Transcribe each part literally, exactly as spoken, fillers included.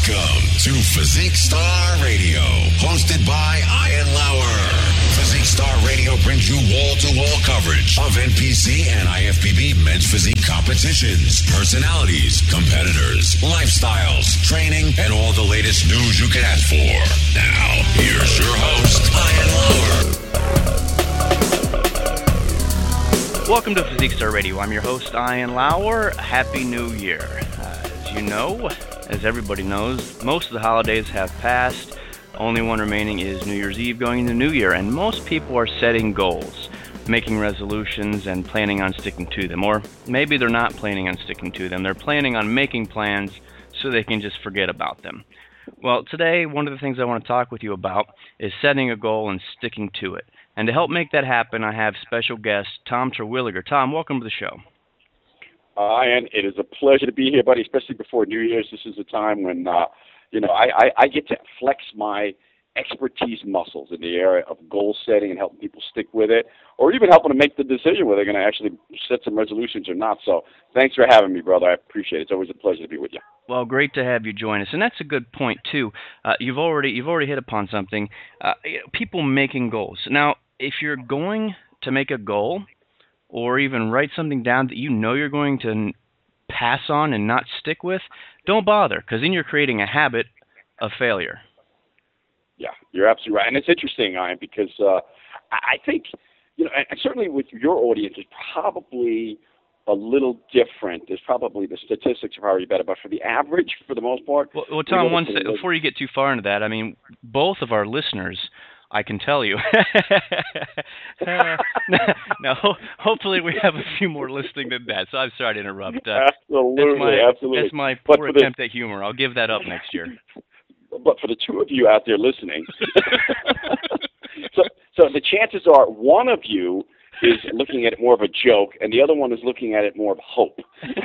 Welcome to Physique Star Radio, hosted by Ian Lauer. Physique Star Radio brings you wall-to-wall coverage of N P C and I F B B men's physique competitions, personalities, competitors, lifestyles, training, and all the latest news you can ask for. Now, here's your host, Ian Lauer. Welcome to Physique Star Radio. I'm your host, Ian Lauer. Happy New Year. Uh, as you know, as everybody knows, most of the holidays have passed. Only one remaining is New Year's Eve going into New Year, and most people are setting goals, making resolutions, and planning on sticking to them. Or maybe they're not planning on sticking to them. They're planning on making plans so they can just forget about them. Well, today, one of the things I want to talk with you about is setting a goal and sticking to it. And to help make that happen, I have special guest Tom Terwilliger. Tom, welcome to the show. Uh, and it is a pleasure to be here, buddy, especially before New Year's. This is a time when, uh, you know, I, I, I get to flex my expertise muscles in the area of goal setting and helping people stick with it, or even helping them make the decision whether they're going to actually set some resolutions or not. So thanks for having me, brother. I appreciate it. It's always a pleasure to be with you. Well, great to have you join us, and that's a good point too. Uh, you've already you've already hit upon something. Uh, people making goals. Now, if you're going to make a goal, or even write something down that you know you're going to pass on and not stick with, don't bother, because then you're creating a habit of failure. Yeah, you're absolutely right. And it's interesting, Ian, because uh, I think, you know, and certainly with your audience, it's probably a little different. There's probably, the statistics are probably better, but for the average, for the most part. Well, well Tom, one se- before you get too far into that, I mean, both of our listeners, I can tell you. uh, now, ho- hopefully we have a few more listening than that, so I'm sorry to interrupt. Uh, absolutely, that's my, absolutely. That's my but poor attempt the, at humor. I'll give that up next year. But for the two of you out there listening, so, so the chances are one of you is looking at it more of a joke, and the other one is looking at it more of hope.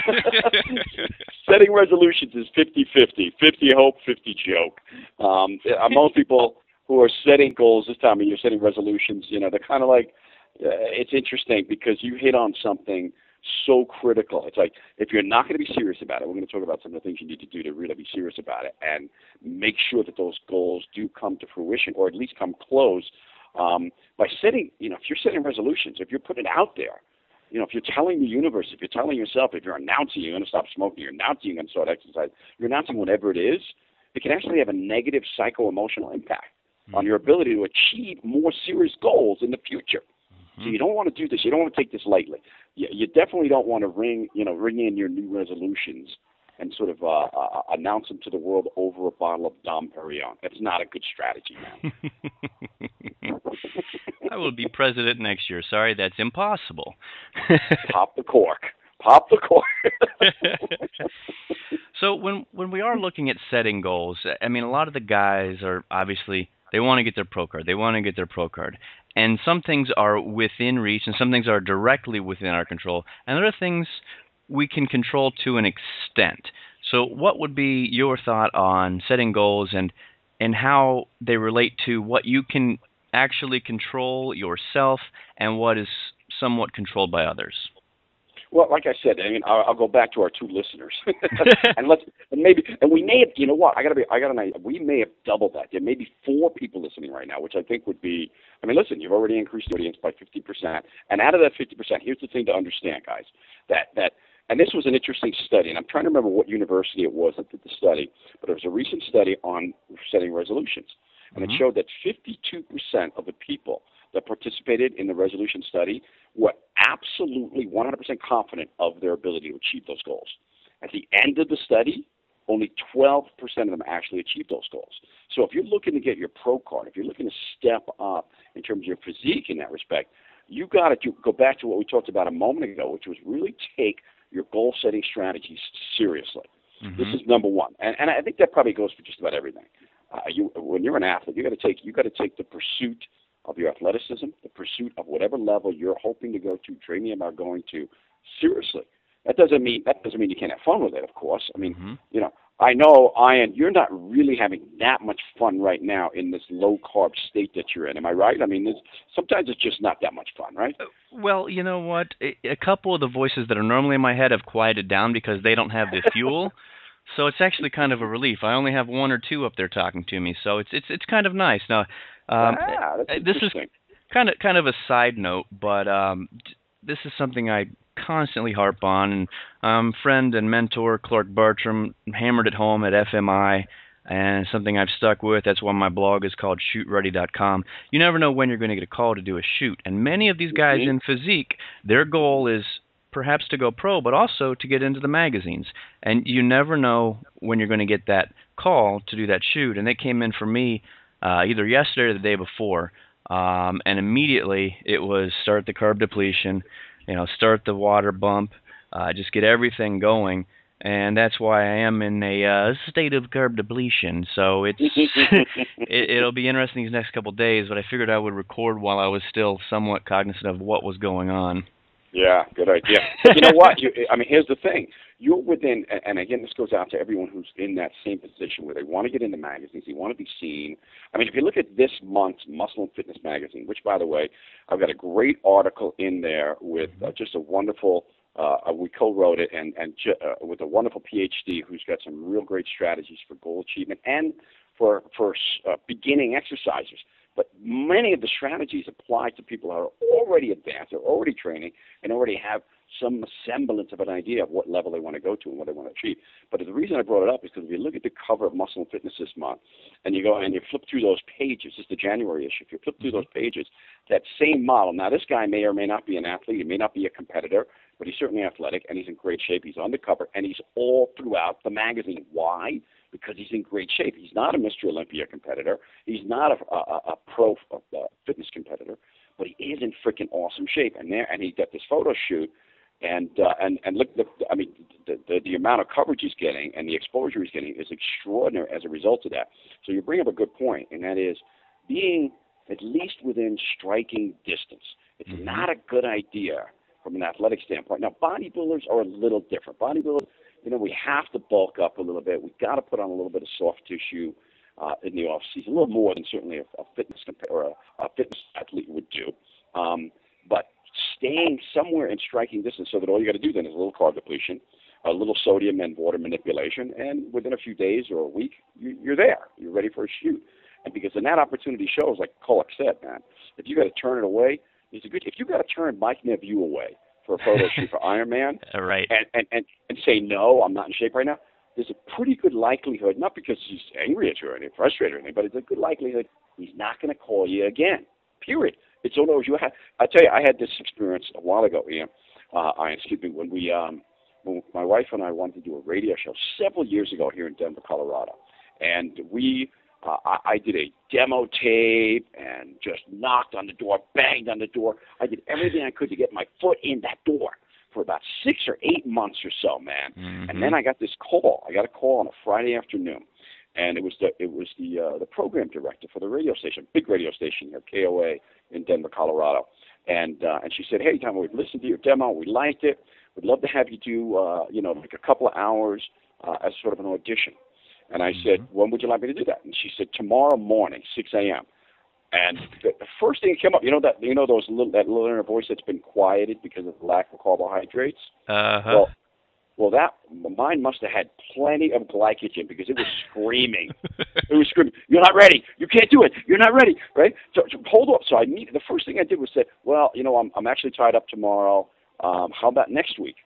Setting resolutions is fifty-fifty, fifty hope, fifty joke. Um, most people who are setting goals this time of year, setting resolutions, you know, they're kind of like, uh, it's interesting because you hit on something so critical. It's like, if you're not going to be serious about it, we're going to talk about some of the things you need to do to really be serious about it and make sure that those goals do come to fruition, or at least come close. Um, by setting, you know, if you're setting resolutions, if you're putting it out there, you know, if you're telling the universe, if you're telling yourself, if you're announcing you're going to stop smoking, you're announcing you're going to start exercise, you're announcing whatever it is, it can actually have a negative psycho-emotional impact mm-hmm. on your ability to achieve more serious goals in the future. Mm-hmm. So you don't want to do this. You don't want to take this lightly. You, you definitely don't want to ring, you know, ring in your new resolutions and sort of uh, uh, announce them to the world over a bottle of Dom Perignon. That's not a good strategy, man. I will be president next year. Sorry, that's impossible. Pop the cork. Pop the cork. So when when we are looking at setting goals, I mean, a lot of the guys are obviously, they want to get their pro card. They want to get their pro card. And some things are within reach, and some things are directly within our control. And there are things we can control to an extent. So what would be your thought on setting goals and and how they relate to what you can actually control yourself and what is somewhat controlled by others? Well, like I said, I mean, I'll, I'll go back to our two listeners, and let's and maybe and we may have, you know what, I gotta be, I got an idea. We may have doubled that. There may be four people listening right now, which I think would be. I mean, listen, you've already increased the audience by fifty percent, and out of that fifty percent, here's the thing to understand, guys, that that. And this was an interesting study, and I'm trying to remember what university it was that did the study, but it was a recent study on setting resolutions. And mm-hmm. it showed that fifty-two percent of the people that participated in the resolution study were absolutely one hundred percent confident of their ability to achieve those goals. At the end of the study, only twelve percent of them actually achieved those goals. So if you're looking to get your pro card, if you're looking to step up in terms of your physique in that respect, you've got to go back to what we talked about a moment ago, which was really take your goal-setting strategies seriously. Mm-hmm. This is number one, and, and I think that probably goes for just about everything. Uh, you, when you're an athlete, you got to take you got to take the pursuit of your athleticism, the pursuit of whatever level you're hoping to go to, dreaming about going to, seriously. That doesn't mean that doesn't mean you can't have fun with it, of course. I mean, mm-hmm. you know, I know, Ian, you're not really having that much fun right now in this low-carb state that you're in. Am I right? I mean, there's, sometimes it's just not that much fun, right? Well, you know what? A couple of the voices that are normally in my head have quieted down because they don't have the fuel. So it's actually kind of a relief. I only have one or two up there talking to me, so it's it's it's kind of nice. Now, um, ah, that's this is kind of kind of a side note, but um, this is something I constantly harp on, and um, friend and mentor Clark Bartram hammered it home at F M I, and something I've stuck with. That's why my blog is called shoot ready dot com. You never know when you're going to get a call to do a shoot, and many of these guys mm-hmm. in physique, their goal is perhaps to go pro, but also to get into the magazines. And you never know when you're going to get that call to do that shoot. And they came in for me uh, either yesterday or the day before, um, and immediately it was start the carb depletion, you know, start the water bump, uh, just get everything going. And that's why I am in a uh, state of carb depletion. So it's it, it'll be interesting these next couple of days, but I figured I would record while I was still somewhat cognizant of what was going on. Yeah, good idea. But you know what? You, I mean, here's the thing. You're within, and again, this goes out to everyone who's in that same position where they want to get into magazines, they want to be seen. I mean, if you look at this month's Muscle and Fitness magazine, which, by the way, I've got a great article in there with uh, just a wonderful, uh, we co-wrote it, and, and ju- uh, with a wonderful P H D who's got some real great strategies for goal achievement and for, for uh, beginning exercisers. But many of the strategies apply to people who are already advanced, are already training, and already have some semblance of an idea of what level they want to go to and what they want to achieve. But the reason I brought it up is because if you look at the cover of Muscle and Fitness this month, and you go and you flip through those pages, it's the January issue, if you flip through those pages, that same model, now this guy may or may not be an athlete, he may not be a competitor, but he's certainly athletic, and he's in great shape. He's on the cover, and he's all throughout the magazine. Why? Because he's in great shape. He's not a Mister Olympia competitor. He's not a, a, a pro a, a fitness competitor, but he is in freaking awesome shape. And there, and he got this photo shoot, and uh, and and look, look, I mean, the, the the amount of coverage he's getting and the exposure he's getting is extraordinary as a result of that. So you bring up a good point, and that is being at least within striking distance. It's mm-hmm. not a good idea from an athletic standpoint. Now, bodybuilders are a little different. Bodybuilders, you know, we have to bulk up a little bit. We've got to put on a little bit of soft tissue uh, in the off season, a little more than certainly a, a fitness compa- or a, a fitness athlete would do. Um, but staying somewhere in striking distance, so that all you got to do then is a little carb depletion, a little sodium and water manipulation, and within a few days or a week, you, you're there. You're ready for a shoot. And because then that opportunity shows, like Kolek said, man, if you got to turn it away, it's a good. If you got to turn Mike Nevue away for a photo shoot for Ironman, right, and, and, and, and say, no, I'm not in shape right now, there's a pretty good likelihood, not because he's angry at you or anything, frustrated or anything, but it's a good likelihood he's not going to call you again, period. It's all over. You have, I tell you, I had this experience a while ago, Ian, uh, Ian, excuse me, when we, um, when my wife and I wanted to do a radio show several years ago here in Denver, Colorado, and we, Uh, I, I did a demo tape and just knocked on the door, banged on the door. I did everything I could to get my foot in that door for about six or eight months or so, man. Mm-hmm. And then I got this call. I got a call on a Friday afternoon, and it was the it was the uh, the program director for the radio station, big radio station here, K O A in Denver, Colorado. And uh, and she said, "Hey, Tom, we've listened to your demo. We liked it. We'd love to have you do uh, you know like a couple of hours uh, as sort of an audition." And I said, when would you like me to do that? And she said, tomorrow morning, six a.m. And the, the first thing that came up, you know that you know those little, that little inner voice that's been quieted because of the lack of carbohydrates? Uh-huh. Well, well, that mine must have had plenty of glycogen because it was screaming. It was screaming, you're not ready. You can't do it. You're not ready, right? So, so hold up. So I need, the first thing I did was say, well, you know, I'm, I'm actually tied up tomorrow. Um, how about next week?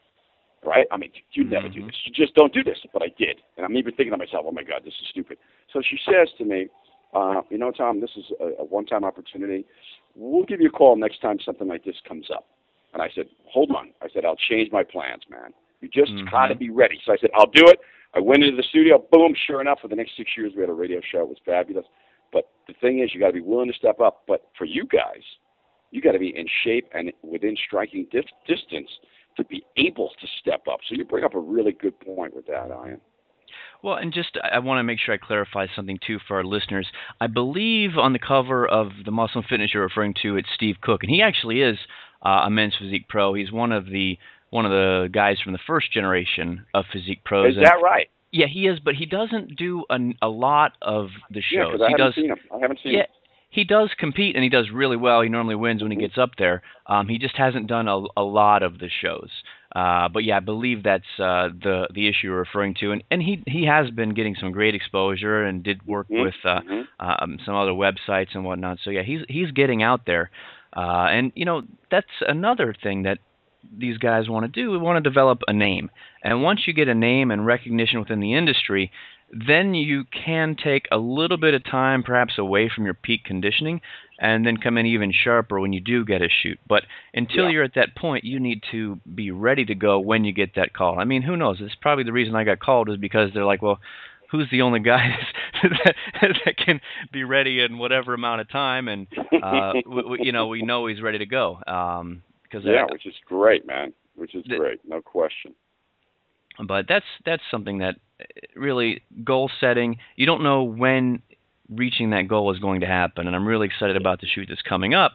Right? I mean, you never do this. You just don't do this. But I did. And I'm even thinking to myself, oh, my God, this is stupid. So she says to me, uh, you know, Tom, this is a, a one-time opportunity. We'll give you a call next time something like this comes up. And I said, hold on. I said, I'll change my plans, man. You just mm-hmm. got to be ready. So I said, I'll do it. I went into the studio. Boom. Sure enough, for the next six years, we had a radio show. It was fabulous. But the thing is, you got to be willing to step up. But for you guys, you got to be in shape and within striking dis- distance to be able to step up. So you bring up a really good point with that, Ian. Well, and just I want to make sure I clarify something, too, for our listeners. I believe on the cover of the Muscle and Fitness you're referring to, it's Steve Cook, and he actually is uh, a men's physique pro. He's one of the one of the guys from the first generation of physique pros. Is that and, right? Yeah, he is, but he doesn't do a, a lot of the shows. Yeah, because I he haven't does, seen him. I haven't seen yeah, him. He does compete, and he does really well. He normally wins when he gets up there. Um, he just hasn't done a, a lot of the shows. Uh, but yeah, I believe that's uh, the the issue you're referring to, and and he he has been getting some great exposure and did work Mm-hmm. with uh, Mm-hmm. um, some other websites and whatnot. So yeah, he's he's getting out there, uh, and you know that's another thing that these guys want to do. We want to develop a name, and once you get a name and recognition within the industry, then you can take a little bit of time, perhaps away from your peak conditioning, and then come in even sharper when you do get a shoot. But until Yeah. you're at that point, you need to be ready to go when you get that call. I mean, who knows? It's probably the reason I got called is because they're like, well, who's the only guy that, that can be ready in whatever amount of time? And, uh, we, we, you know, we know he's ready to go. Um, because Yeah, I, which is great, man. Which is the, great, no question. but that's that's something that really goal setting. You don't know when reaching that goal is going to happen, and I'm really excited about the shoot that's coming up.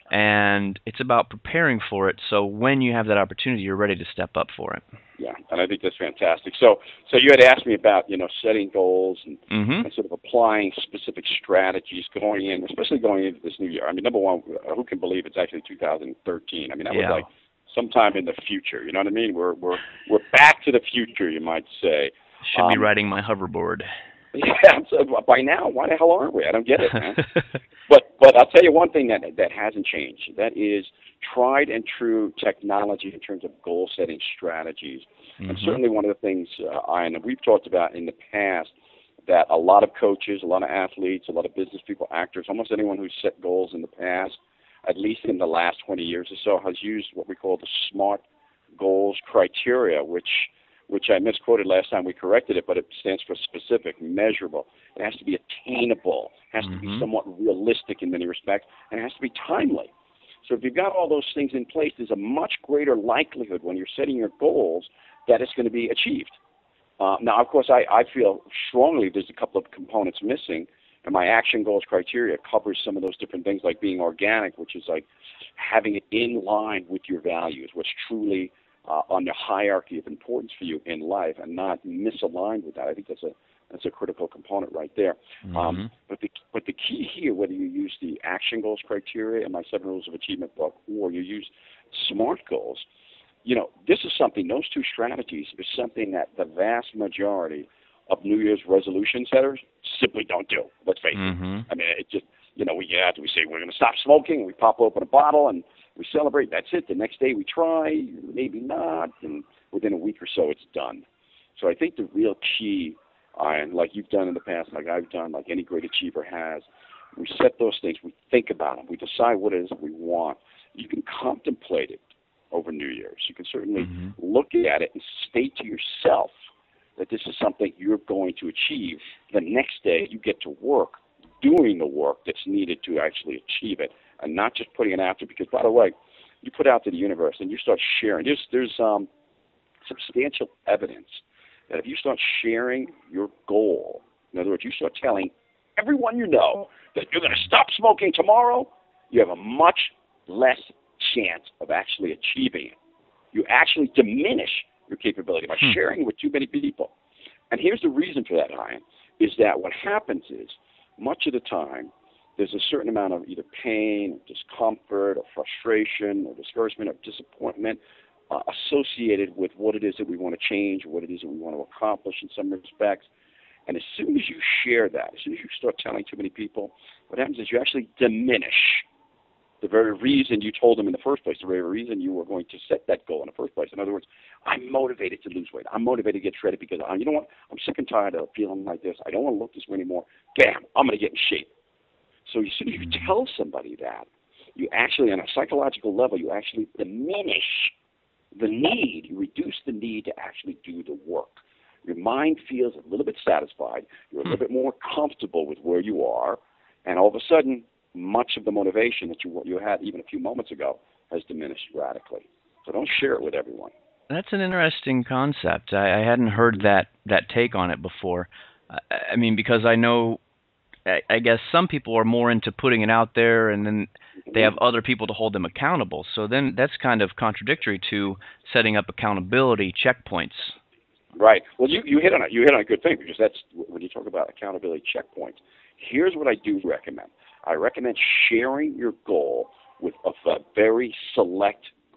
And it's about preparing for it. So when you have that opportunity, you're ready to step up for it. Yeah, and I think that's fantastic. So, so you had asked me about you know setting goals and, Mm-hmm. and sort of applying specific strategies going in, especially going into this new year. I mean, number one, who can believe it's actually two thousand thirteen? I mean, that Yeah. was like sometime in the future. You know what I mean? We're we're we're back to the future, you might say. Should be Um, riding my hoverboard. Yeah, so by now, why the hell aren't we? I don't get it, man. But but I'll tell you one thing that that hasn't changed. That is tried and true technology in terms of goal setting strategies. Mm-hmm. And certainly one of the things, uh, Ian, that we've talked about in the past, that a lot of coaches, a lot of athletes, a lot of business people, actors, almost anyone who's set goals in the past, at least in the last twenty years or so, has used what we call the SMART goals criteria, which which I misquoted last time we corrected it, but it stands for specific, measurable. It has to be attainable. It has mm-hmm. to be somewhat realistic in many respects, and it has to be timely. So if you've got all those things in place, there's a much greater likelihood when you're setting your goals that it's going to be achieved. Uh, now, of course, I, I feel strongly there's a couple of components missing, and my action goals criteria covers some of those different things, like being organic, which is like having it in line with your values, what's truly uh, on the hierarchy of importance for you in life, and not misaligned with that. I think that's a that's a critical component right there. Mm-hmm. Um, but the but the key here, whether you use the action goals criteria in my Seven Rules of Achievement book, or you use SMART goals, you know, this is something, those two strategies is something that the vast majority of New Year's resolution setters simply don't do. Let's face mm-hmm. it. I mean, it just, you know, we get, we say we're going to stop smoking, we pop open a bottle, and we celebrate. That's it. The next day we try, maybe not, and within a week or so it's done. So I think the real key, uh, and like you've done in the past, like I've done, like any great achiever has, we set those things, we think about them, we decide what it is that we want. You can contemplate it over New Year's. You can certainly mm-hmm. look at it and state to yourself that this is something you're going to achieve. The next day you get to work doing the work that's needed to actually achieve it, and not just putting it out there. Because, by the way, you put out to the universe and you start sharing. There's, there's um, substantial evidence that if you start sharing your goal, in other words, you start telling everyone you know that you're going to stop smoking tomorrow, you have a much less chance of actually achieving it. You actually diminish your capability by hmm. sharing with too many people. And here's the reason for that, Ian, is that what happens is much of the time there's a certain amount of either pain, or discomfort, or frustration, or discouragement, or disappointment uh, associated with what it is that we want to change, or what it is that we want to accomplish in some respects. And as soon as you share that, as soon as you start telling too many people, what happens is you actually diminish the very reason you told them in the first place, the very reason you were going to set that goal in the first place. In other words, I'm motivated to lose weight. I'm motivated to get shredded because, I, you know what, I'm sick and tired of feeling like this. I don't want to look this way anymore. Bam, I'm going to get in shape. So as soon as you tell somebody that, you actually, on a psychological level, you actually diminish the need. You reduce the need to actually do the work. Your mind feels a little bit satisfied. You're a little bit more comfortable with where you are. And all of a sudden, much of the motivation that you you had even a few moments ago has diminished radically. So don't share it with everyone. That's an interesting concept. I, I hadn't heard that, that take on it before. I, I mean, because I know, I, I guess some people are more into putting it out there, and then they have other people to hold them accountable. So then that's kind of contradictory to setting up accountability checkpoints. Right. Well, you, you hit on it. You hit on a good thing, because that's when you talk about accountability checkpoints. Here's what I do recommend. I recommend sharing your goal with a, a very select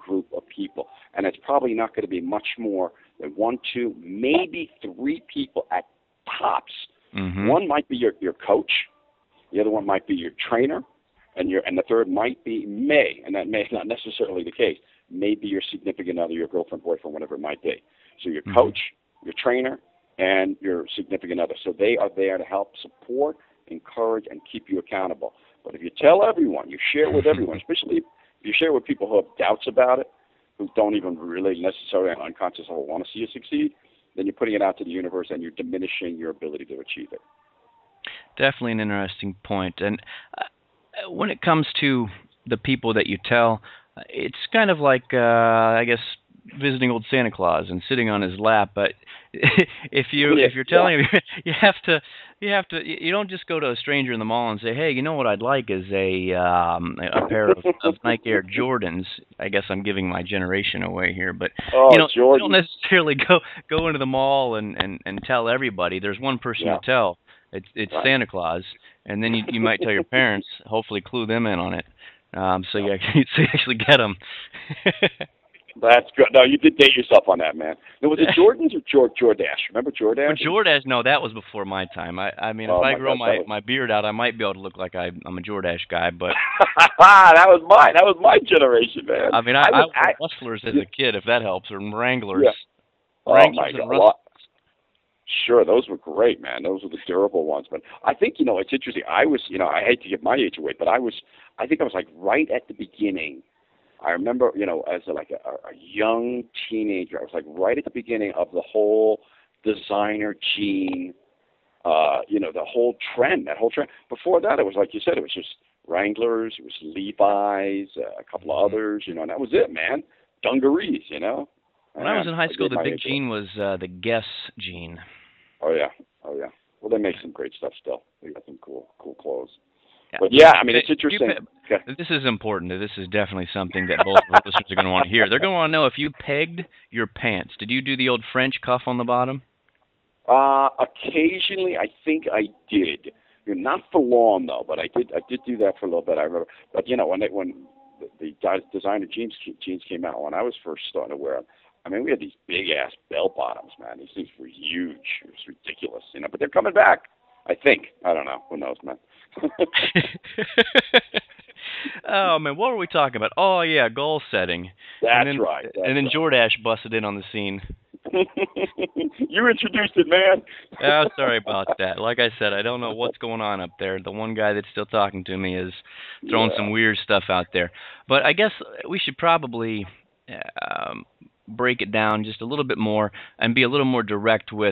group of people. And it's probably not going to be much more than one, two, maybe three people at tops. Mm-hmm. One might be your, your coach. The other one might be your trainer. And your and the third might be may, and that may is not necessarily the case, may be your significant other, your girlfriend, boyfriend, whatever it might be. So your Mm-hmm. coach, your trainer, and your significant other. So they are there to help support, encourage, and keep you accountable. But if you tell everyone, you share with everyone, especially if you share with people who have doubts about it, who don't even really necessarily on unconscious level want to see you succeed, then you're putting it out to the universe and you're diminishing your ability to achieve it. Definitely an interesting point. And uh, when it comes to the people that you tell, it's kind of like, uh, I guess, visiting old Santa Claus and sitting on his lap. But if you Yeah, if you're telling yeah. him, you have to you have to you don't just go to a stranger in the mall and say, hey, you know what I'd like is a um, a pair of, of Nike Air Jordans. I guess I'm giving my generation away here, but Oh, you know, Jordan. you don't necessarily go go into the mall and, and, and tell everybody. There's one person Yeah. to tell. It's it's Right. Santa Claus, and then you you might tell your parents, hopefully clue them in on it, um, so you actually so you actually get them. That's good. No, you did date yourself on that, man. Now, was it Jordans or Jord Jordache? Remember Jordache? But Jordache, no, that was before my time. I I mean, Oh, if I my grow God, my, that was- my beard out, I might be able to look like I, I'm a Jordache guy. But that was mine. That was my generation, man. I mean, I, I, was, wore Rustlers as a kid, if that helps, or Wranglers. Yeah. Oh, Wranglers my and God. Rustlers. Well, sure, those were great, man. Those were the durable ones. But I think, you know, it's interesting. I was, you know, I hate to give my age away, but I was, I think I was like right at the beginning. I remember, you know, as a, like a, a young teenager, I was like right at the beginning of the whole designer jean, uh, you know, the whole trend, that whole trend. Before that, it was like you said, it was just Wranglers, it was Levi's, uh, a couple of others, you know, and that was it, man. Dungarees, you know. When I was in high I school, gave the my big age away. jean was uh, the Guess jean. Oh yeah, oh yeah. Well, they make some great stuff still. They got some cool, cool clothes. Yeah. But yeah, I mean, it's Do you interesting. pe- Okay. This is important. This is definitely something that both of our listeners are going to want to hear. They're going to want to know if you pegged your pants. Did you do the old French cuff on the bottom? Uh, occasionally, I think I did. You know, not for long though, but I did. I did do that for a little bit. I remember. But you know, when they, when the, the di- designer jeans jeans came out, when I was first starting to wear them, I mean, we had these big ass bell bottoms, man. These things were huge. It was ridiculous, you know. But they're coming back. I think. I don't know. Who knows, man. Oh man, what were we talking about? Oh yeah, goal setting. That's and then, right. That's and then right. Jordache busted in on the scene. You introduced it, man. Oh, sorry about that. Like I said, I don't know what's going on up there. The one guy that's still talking to me is throwing Yeah. some weird stuff out there. But I guess we should probably um, break it down just a little bit more and be a little more direct with,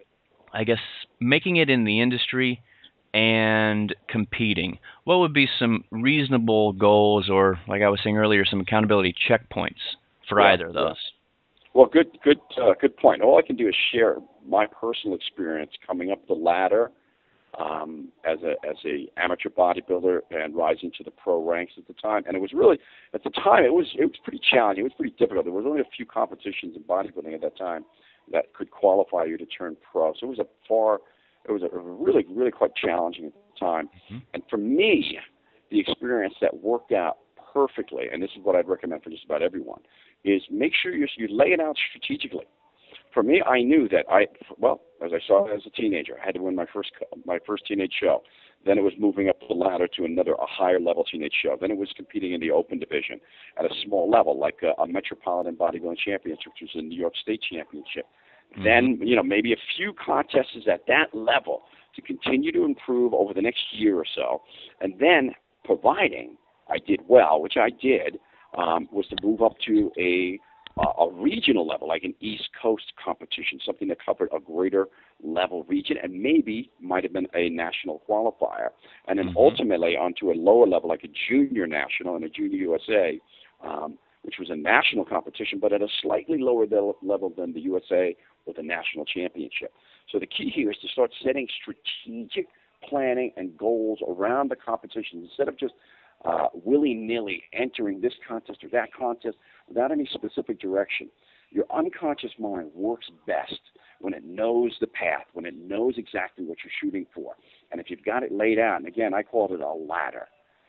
I guess, making it in the industry and competing. What would be some reasonable goals or, like I was saying earlier, some accountability checkpoints for Yeah, either of those? Well, good, good, uh, good point. All I can do is share my personal experience coming up the ladder um, as a as a amateur bodybuilder and rising to the pro ranks at the time. And it was really at the time it was it was pretty challenging. It was pretty difficult. There was only a few competitions in bodybuilding at that time that could qualify you to turn pro. So it was a far it was a really really quite challenging at the time. Mm-hmm. And for me, the experience that worked out perfectly, and this is what I'd recommend for just about everyone, is make sure you you lay it out strategically. For me, I knew that I, well, as I saw as a teenager, I had to win my first my first teenage show. Then it was moving up the ladder to another, a higher level teenage show. Then it was competing in the open division at a small level, like a, a Metropolitan Bodybuilding Championship, which was a New York State Championship. Mm-hmm. Then, you know, maybe a few contests at that level to continue to improve over the next year or so. And then, providing I did well, which I did, um, was to move up to a Uh, a regional level, like an East Coast competition, something that covered a greater level region and maybe might have been a national qualifier. And then Mm-hmm. ultimately onto a lower level, like a junior national and a junior U S A, um, which was a national competition, but at a slightly lower level than the U S A or the national championship. So the key here is to start setting strategic planning and goals around the competition instead of just uh, willy-nilly entering this contest or that contest without any specific direction. Your unconscious mind works best when it knows the path, when it knows exactly what you're shooting for. And if you've got it laid out, and again, I called it a ladder.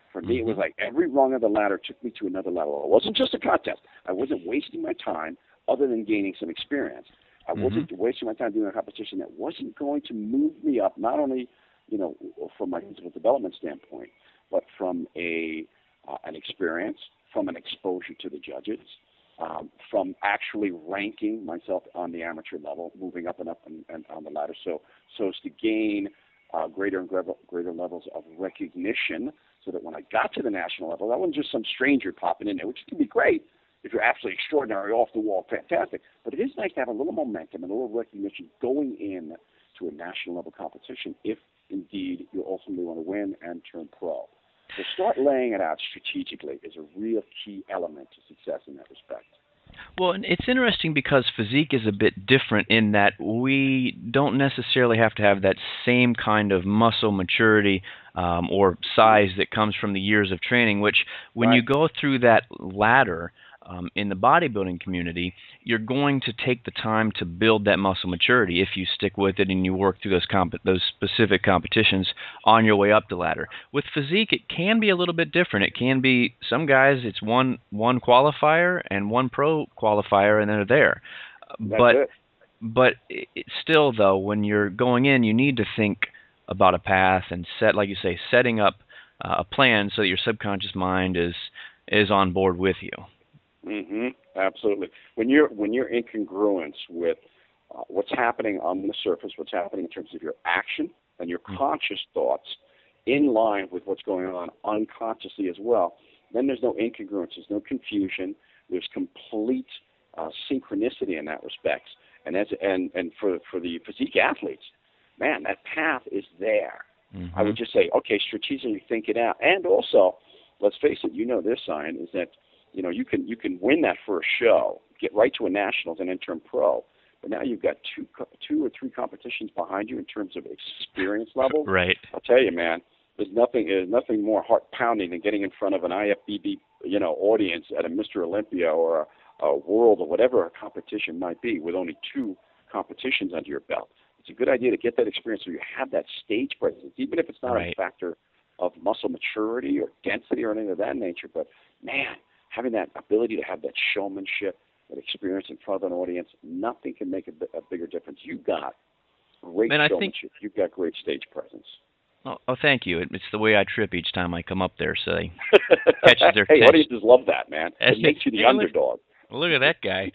For me, it was like every rung of the ladder took me to another level. It wasn't just a contest. I wasn't wasting my time other than gaining some experience. I mm-hmm. wasn't wasting my time doing a competition that wasn't going to move me up, not only, you know, from my physical development standpoint, but from a uh, an experience, from an exposure to the judges, um, from actually ranking myself on the amateur level, moving up and up and, and on the ladder, so so as to gain uh, greater and greater, greater levels of recognition, so that when I got to the national level, that wasn't just some stranger popping in there, which can be great if you're absolutely extraordinary, off the wall, fantastic. But it is nice to have a little momentum and a little recognition going in to a national level competition if indeed you ultimately want to win and turn pro. So start laying it out strategically is a real key element to success in that respect. Well, it's interesting because physique is a bit different in that we don't necessarily have to have that same kind of muscle maturity um, or size that comes from the years of training, which when right. you go through that ladder um, in the bodybuilding community, you're going to take the time to build that muscle maturity if you stick with it and you work through those comp- those specific competitions on your way up the ladder. With physique, it can be a little bit different. It can be, some guys, it's one one qualifier and one pro qualifier and they're there. That's but it. but it, still, though, when you're going in, you need to think about a path and set, like you say, setting up uh, a plan so that your subconscious mind is is on board with you. Mm-hmm. Absolutely. When you're when you're in congruence with uh, what's happening on the surface, what's happening in terms of your action and your mm-hmm. conscious thoughts, in line with what's going on unconsciously as well, then there's no incongruence, there's no confusion, there's complete uh, synchronicity in that respect. And as and and for for the physique athletes, man, that path is there. Mm-hmm. I would just say, okay, strategically think it out, and also, let's face it, you know this, Ian, is that. You know, you can you can win that first show, get right to a nationals and then turn pro, but now you've got two two or three competitions behind you in terms of experience level. Right. I'll tell you, man, there's nothing there's nothing more heart pounding than getting in front of an I F B B you know audience at a Mister Olympia or a, a World or whatever a competition might be with only two competitions under your belt. It's a good idea to get that experience so you have that stage presence, even if it's not right. a factor of muscle maturity or density or anything of that nature. But man, having that ability to have that showmanship, that experience in front of an audience, nothing can make a, a bigger difference. You've got great Man, showmanship. I think, You've got great stage presence. Oh, oh, thank you. It's the way I trip each time I come up there, so they catches their Hey, attention. audiences love that, man. It makes you the hey, underdog. Look, look at that guy.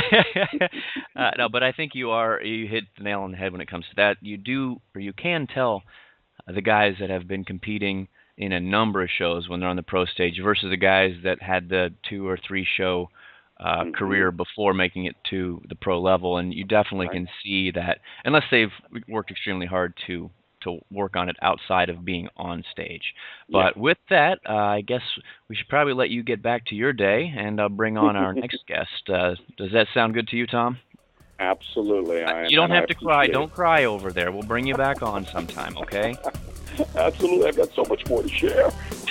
uh, no, but I think you are, you hit the nail on the head when it comes to that. You do, or you can tell the guys that have been competing in a number of shows when they're on the pro stage versus the guys that had the two or three show uh, mm-hmm. career before making it to the pro level. And you definitely right. can see that, unless they've worked extremely hard to to work on it outside of being on stage. But yeah. with that, uh, I guess we should probably let you get back to your day and uh, bring on our next guest. Uh, does that sound good to you, Tom? Absolutely. I, you don't have I to cry. it. Don't cry over there. We'll bring you back on sometime, okay? Absolutely. I've got so much more to share.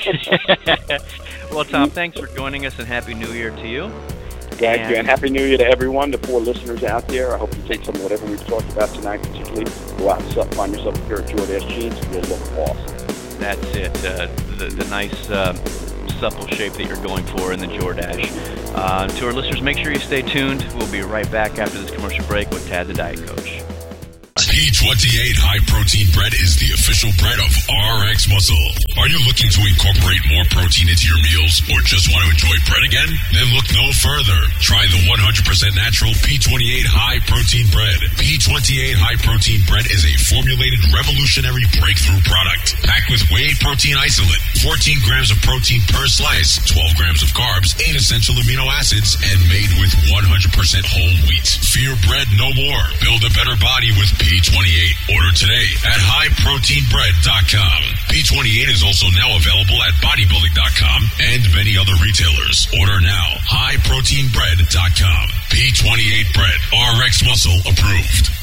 Well, Tom, thanks for joining us, and Happy New Year to you. Thank and you, and Happy New Year to everyone, the poor listeners out there. I hope you take some of whatever we've talked about tonight, particularly go out and find yourself a pair of Jordache jeans, and you'll look awesome. That's it. Uh, the, the nice, uh, supple shape that you're going for in the Jordache. Uh, to our listeners, make sure you stay tuned. We'll be right back after this commercial break with Tad the Diet Coach. P twenty-eight High Protein Bread is the official bread of R X Muscle. Are you looking to incorporate more protein into your meals or just want to enjoy bread again? Then look no further. Try the one hundred percent natural P twenty-eight High Protein Bread. P twenty-eight High Protein Bread is a formulated revolutionary breakthrough product packed with whey protein isolate, fourteen grams of protein per slice, twelve grams of carbs, eight essential amino acids, and made with one hundred percent whole wheat. Fear bread no more. Build a better body with P twenty-eight. Order today at high protein bread dot com. P twenty-eight is also now available at bodybuilding dot com and many other retailers. Order now. high protein bread dot com. P twenty-eight Bread. R X Muscle approved.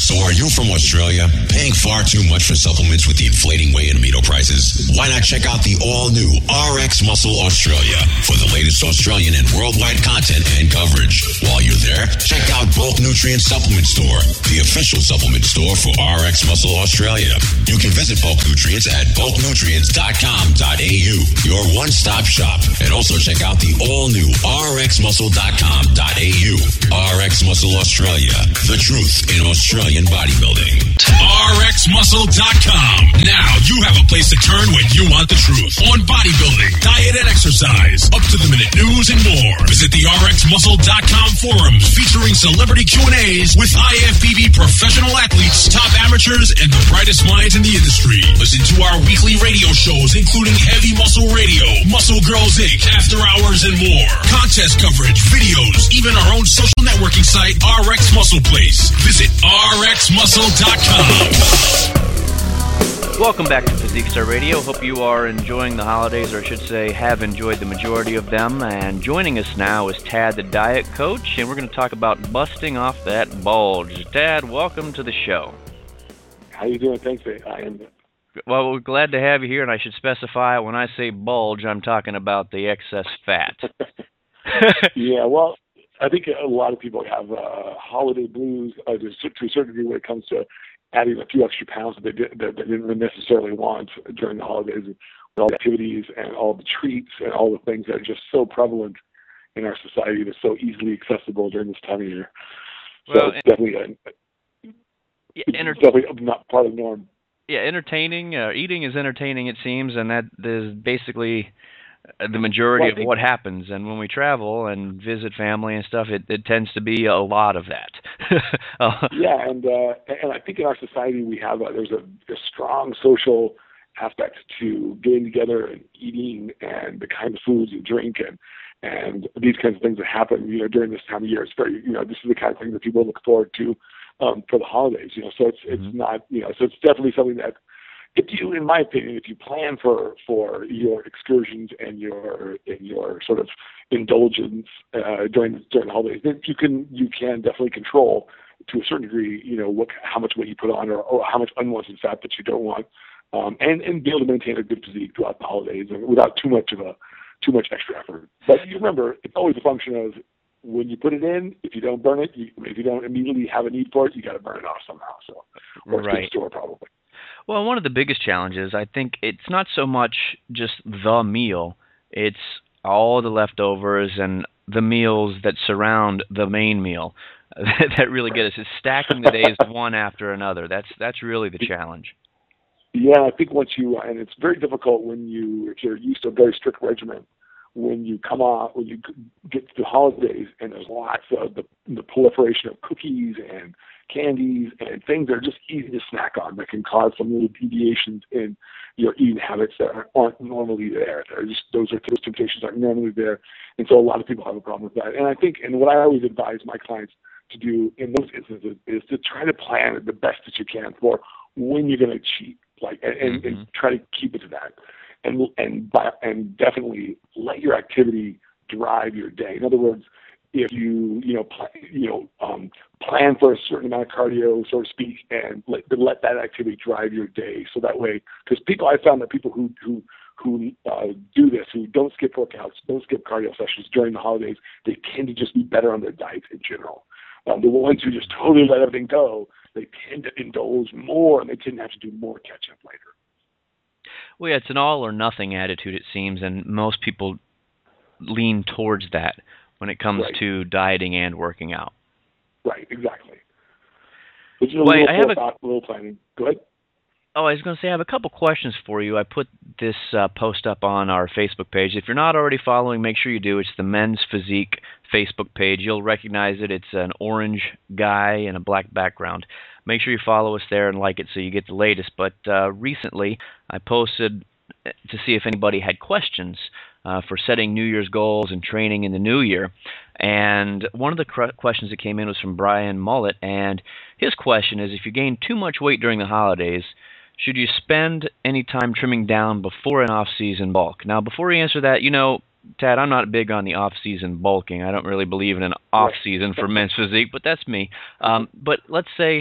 So are you from Australia, paying far too much for supplements with the inflating whey and amino prices? Why not check out the all-new R X Muscle Australia for the latest Australian and worldwide content and coverage. While you're there, check out Bulk Nutrient Supplement Store, the official supplement store for R X Muscle Australia. You can visit Bulk Nutrients at bulk nutrients dot com dot a u, your one-stop shop. And also check out the all-new r x muscle dot com dot a u. R X Muscle Australia, the truth in Australian bodybuilding. r x muscle dot com. Now you have a place to turn when you want the truth on bodybuilding, diet, and exercise. Up to the minute news and more. Visit the r x muscle dot com forums featuring celebrity Q and A's with I F B B professional athletes, top amateurs, and the brightest minds in the industry. Listen to our weekly radio shows, including Heavy Muscle Radio, Muscle Girls Incorporated, After Hours, and more. Contest coverage, videos, even our own social networking site, R X Muscle Place. Visit r x muscle dot com. Welcome back to Physique Star Radio. Hope you are enjoying the holidays, or I should say have enjoyed the majority of them. And joining us now is Tad, the Diet Coach, and we're going to talk about busting off that bulge. Tad, welcome to the show. How you doing? Thanks, I am. Well, we're glad to have you here, and I should specify, when I say bulge, I'm talking about the excess fat. Yeah, well, I think a lot of people have uh, holiday blues uh, to a certain degree when it comes to adding a few extra pounds that they, did, that they didn't necessarily want during the holidays, with all the activities and all the treats and all the things that are just so prevalent in our society that's so easily accessible during this time of year. So well, it's definitely, a, yeah, it's enter- definitely not part of the norm. Yeah, entertaining. Uh, eating is entertaining, it seems, and that is basically the majority well, of what happens. And when we travel and visit family and stuff, it, it tends to be a lot of that. uh, yeah, and uh, and I think in our society we have a, there's a, a strong social aspect to getting together and eating and the kind of foods you drink and and these kinds of things that happen, you know, during this time of year. It's very, you know, this is the kind of thing that people look forward to um, for the holidays, you know. So it's it's mm-hmm. not, you know, so it's definitely something that, if you, in my opinion, if you plan for, for your excursions and your and your sort of indulgence uh, during during the holidays, then you can you can definitely control to a certain degree, you know, what how much weight you put on or, or how much unwanted fat that you don't want, um, and and be able to maintain a good physique throughout the holidays and without too much of a too much extra effort. But you remember, it's always a function of when you put it in. If you don't burn it, you, if you don't immediately have a need for it, you got to burn it off somehow. So, or it's right. to store probably. Well, one of the biggest challenges, I think, it's not so much just the meal; it's all the leftovers and the meals that surround the main meal that really get us. It's stacking the days one after another. That's that's really the challenge. Yeah, I think once you, and it's very difficult when you, if you're used to a very strict regimen, when you come off, when you get to the holidays and there's lots of the, the proliferation of cookies and candies and things that are just easy to snack on that can cause some little deviations in your eating habits that aren't normally there. They're just, those are those temptations aren't normally there. And so a lot of people have a problem with that. And I think, and what I always advise my clients to do in those instances is to try to plan the best that you can for when you're going to cheat. Like and, mm-hmm. and try to keep it to that, and and by, and definitely let your activity drive your day. In other words, if you you know pl- you know um, plan for a certain amount of cardio, so to speak, and let let that activity drive your day. So that way, because people I found that people who who who uh, do this, who don't skip workouts, don't skip cardio sessions during the holidays, they tend to just be better on their diet in general. Um, the ones who just totally let everything go, they tend to indulge more, and they tend to have to do more catch-up later. Well, yeah, it's an all-or-nothing attitude, it seems, and most people lean towards that when it comes right. to dieting and working out. Right, exactly. But, you know, well, little I have thought, a little planning. Go ahead. Oh, I was going to say, I have a couple questions for you. I put this uh, post up on our Facebook page. If you're not already following, make sure you do. It's the Men's Physique Facebook page. You'll recognize it. It's an orange guy in a black background. Make sure you follow us there and like it so you get the latest. But uh, recently, I posted to see if anybody had questions uh, for setting New Year's goals and training in the new year. And one of the cr- questions that came in was from Brian Mullet. And his question is, if you gain too much weight during the holidays, should you spend any time trimming down before an off-season bulk? Now, before you answer that, you know, Tad, I'm not big on the off-season bulking. I don't really believe in an off-season for men's physique, but that's me. Um, but let's say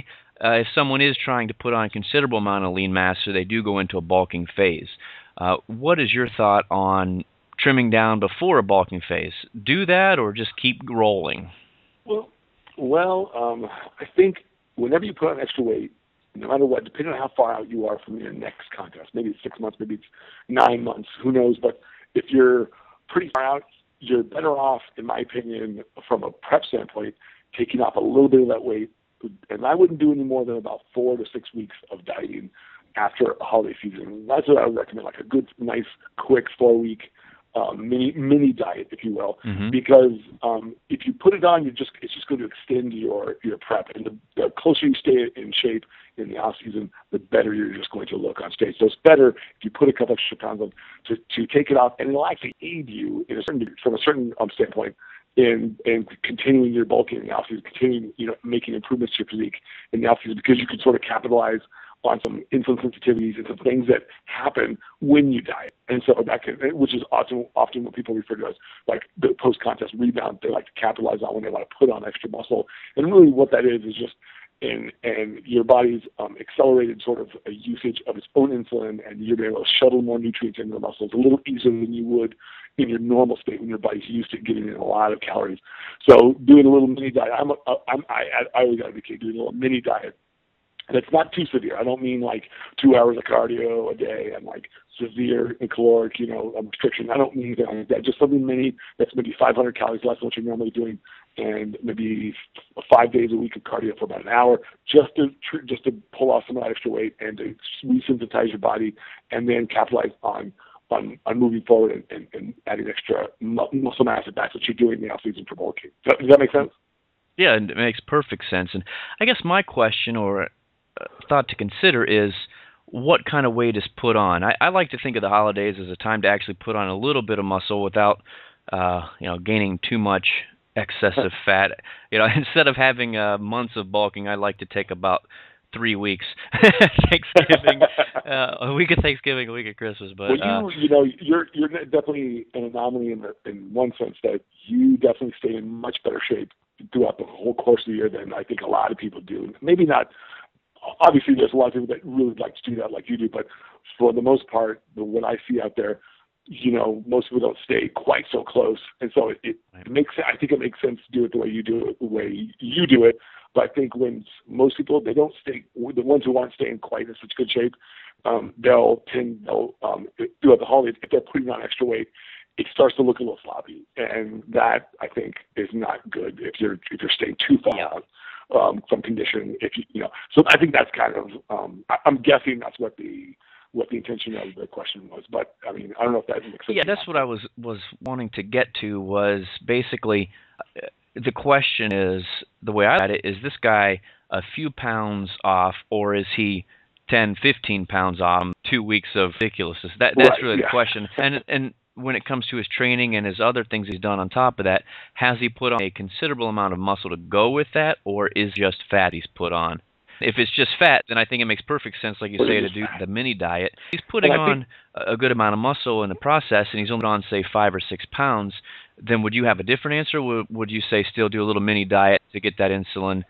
uh, if someone is trying to put on a considerable amount of lean mass, so they do go into a bulking phase. Uh, what is your thought on trimming down before a bulking phase? Do that or just keep rolling? Well, well, um, I think whenever you put on extra weight, no matter what, depending on how far out you are from your next contest, maybe it's six months, maybe it's nine months, who knows, but if you're pretty far out, you're better off, in my opinion, from a prep standpoint, taking off a little bit of that weight. And I wouldn't do any more than about four to six weeks of dieting after a holiday season. That's what I would recommend, like a good, nice, quick four-week um, mini mini diet, if you will. Mm-hmm. Because um, if you put it on, you just it's just going to extend your your prep. And the, the closer you stay in shape in the off season, the better you're just going to look on stage. So it's better if you put a couple extra pounds on to to take it off, and it'll actually aid you in a certain from a certain um, standpoint. In, in continuing your bulking in the off-season, continuing, you know, making improvements to your physique in the off-season, because you can sort of capitalize on some insulin sensitivities and some things that happen when you diet. And so that can, which is often, often what people refer to as like the post-contest rebound. They like to capitalize on when they want to put on extra muscle. And really what that is is just in, and your body's um, accelerated sort of a usage of its own insulin, and you're able to shuttle more nutrients into the muscles a little easier than you would in your normal state when your body's used to getting in a lot of calories. So doing a little mini diet, I'm, a, I'm I, I always got to be doing a little mini diet, and it's not too severe. I don't mean like two hours of cardio a day and like severe and caloric, you know, restriction. I don't mean anything like that. Just something mini that's maybe five hundred calories less than what you're normally doing, and maybe five days a week of cardio for about an hour, just to just to pull off some of that extra weight and to resynthesize your body, and then capitalize on. On, on moving forward and, and, and adding extra muscle mass, if that's what you're doing in the off-season for bulking. Does that, does that make sense? Yeah, it makes perfect sense. And I guess my question or uh, thought to consider is what kind of weight is put on? I, I like to think of the holidays as a time to actually put on a little bit of muscle without, uh, you know, gaining too much excessive fat. You know, instead of having uh, months of bulking, I like to take about three weeks, Thanksgiving, uh, a week of Thanksgiving, a week of Christmas. But well, you, uh, you know, you're you're definitely an anomaly in the, in one sense that you definitely stay in much better shape throughout the whole course of the year than I think a lot of people do. Maybe not. Obviously, there's a lot of people that really like to do that, like you do. But for the most part, the, what I see out there, you know, most people don't stay quite so close, and so it, it, it makes. I think it makes sense to do it the way you do it, the way you do it. But I think when most people, they don't stay, the ones who aren't staying quite in such good shape, um, they'll tend, they'll, um, throughout the holidays, if they're putting on extra weight, it starts to look a little sloppy. And that, I think, is not good if you're, if you're staying too far yeah. out um, from condition. If you, you know, so I think that's kind of, um, I, I'm guessing that's what the, what the intention of the question was. But, I mean, I don't know if that makes sense. Yeah, that's what I was, was wanting to get to was basically, uh, the question is, the way I got it, is this guy a few pounds off, or is he ten, fifteen pounds off, two weeks of ridiculousness? That, that's right, really yeah. the question. And and when it comes to his training and his other things he's done on top of that, has he put on a considerable amount of muscle to go with that, or is just fat he's put on? If it's just fat, then I think it makes perfect sense, like you say, to do the mini diet. He's putting on a good amount of muscle in the process, and he's only on, say, five or six pounds. Then would you have a different answer? Would, would you say still do a little mini diet to get that insulin?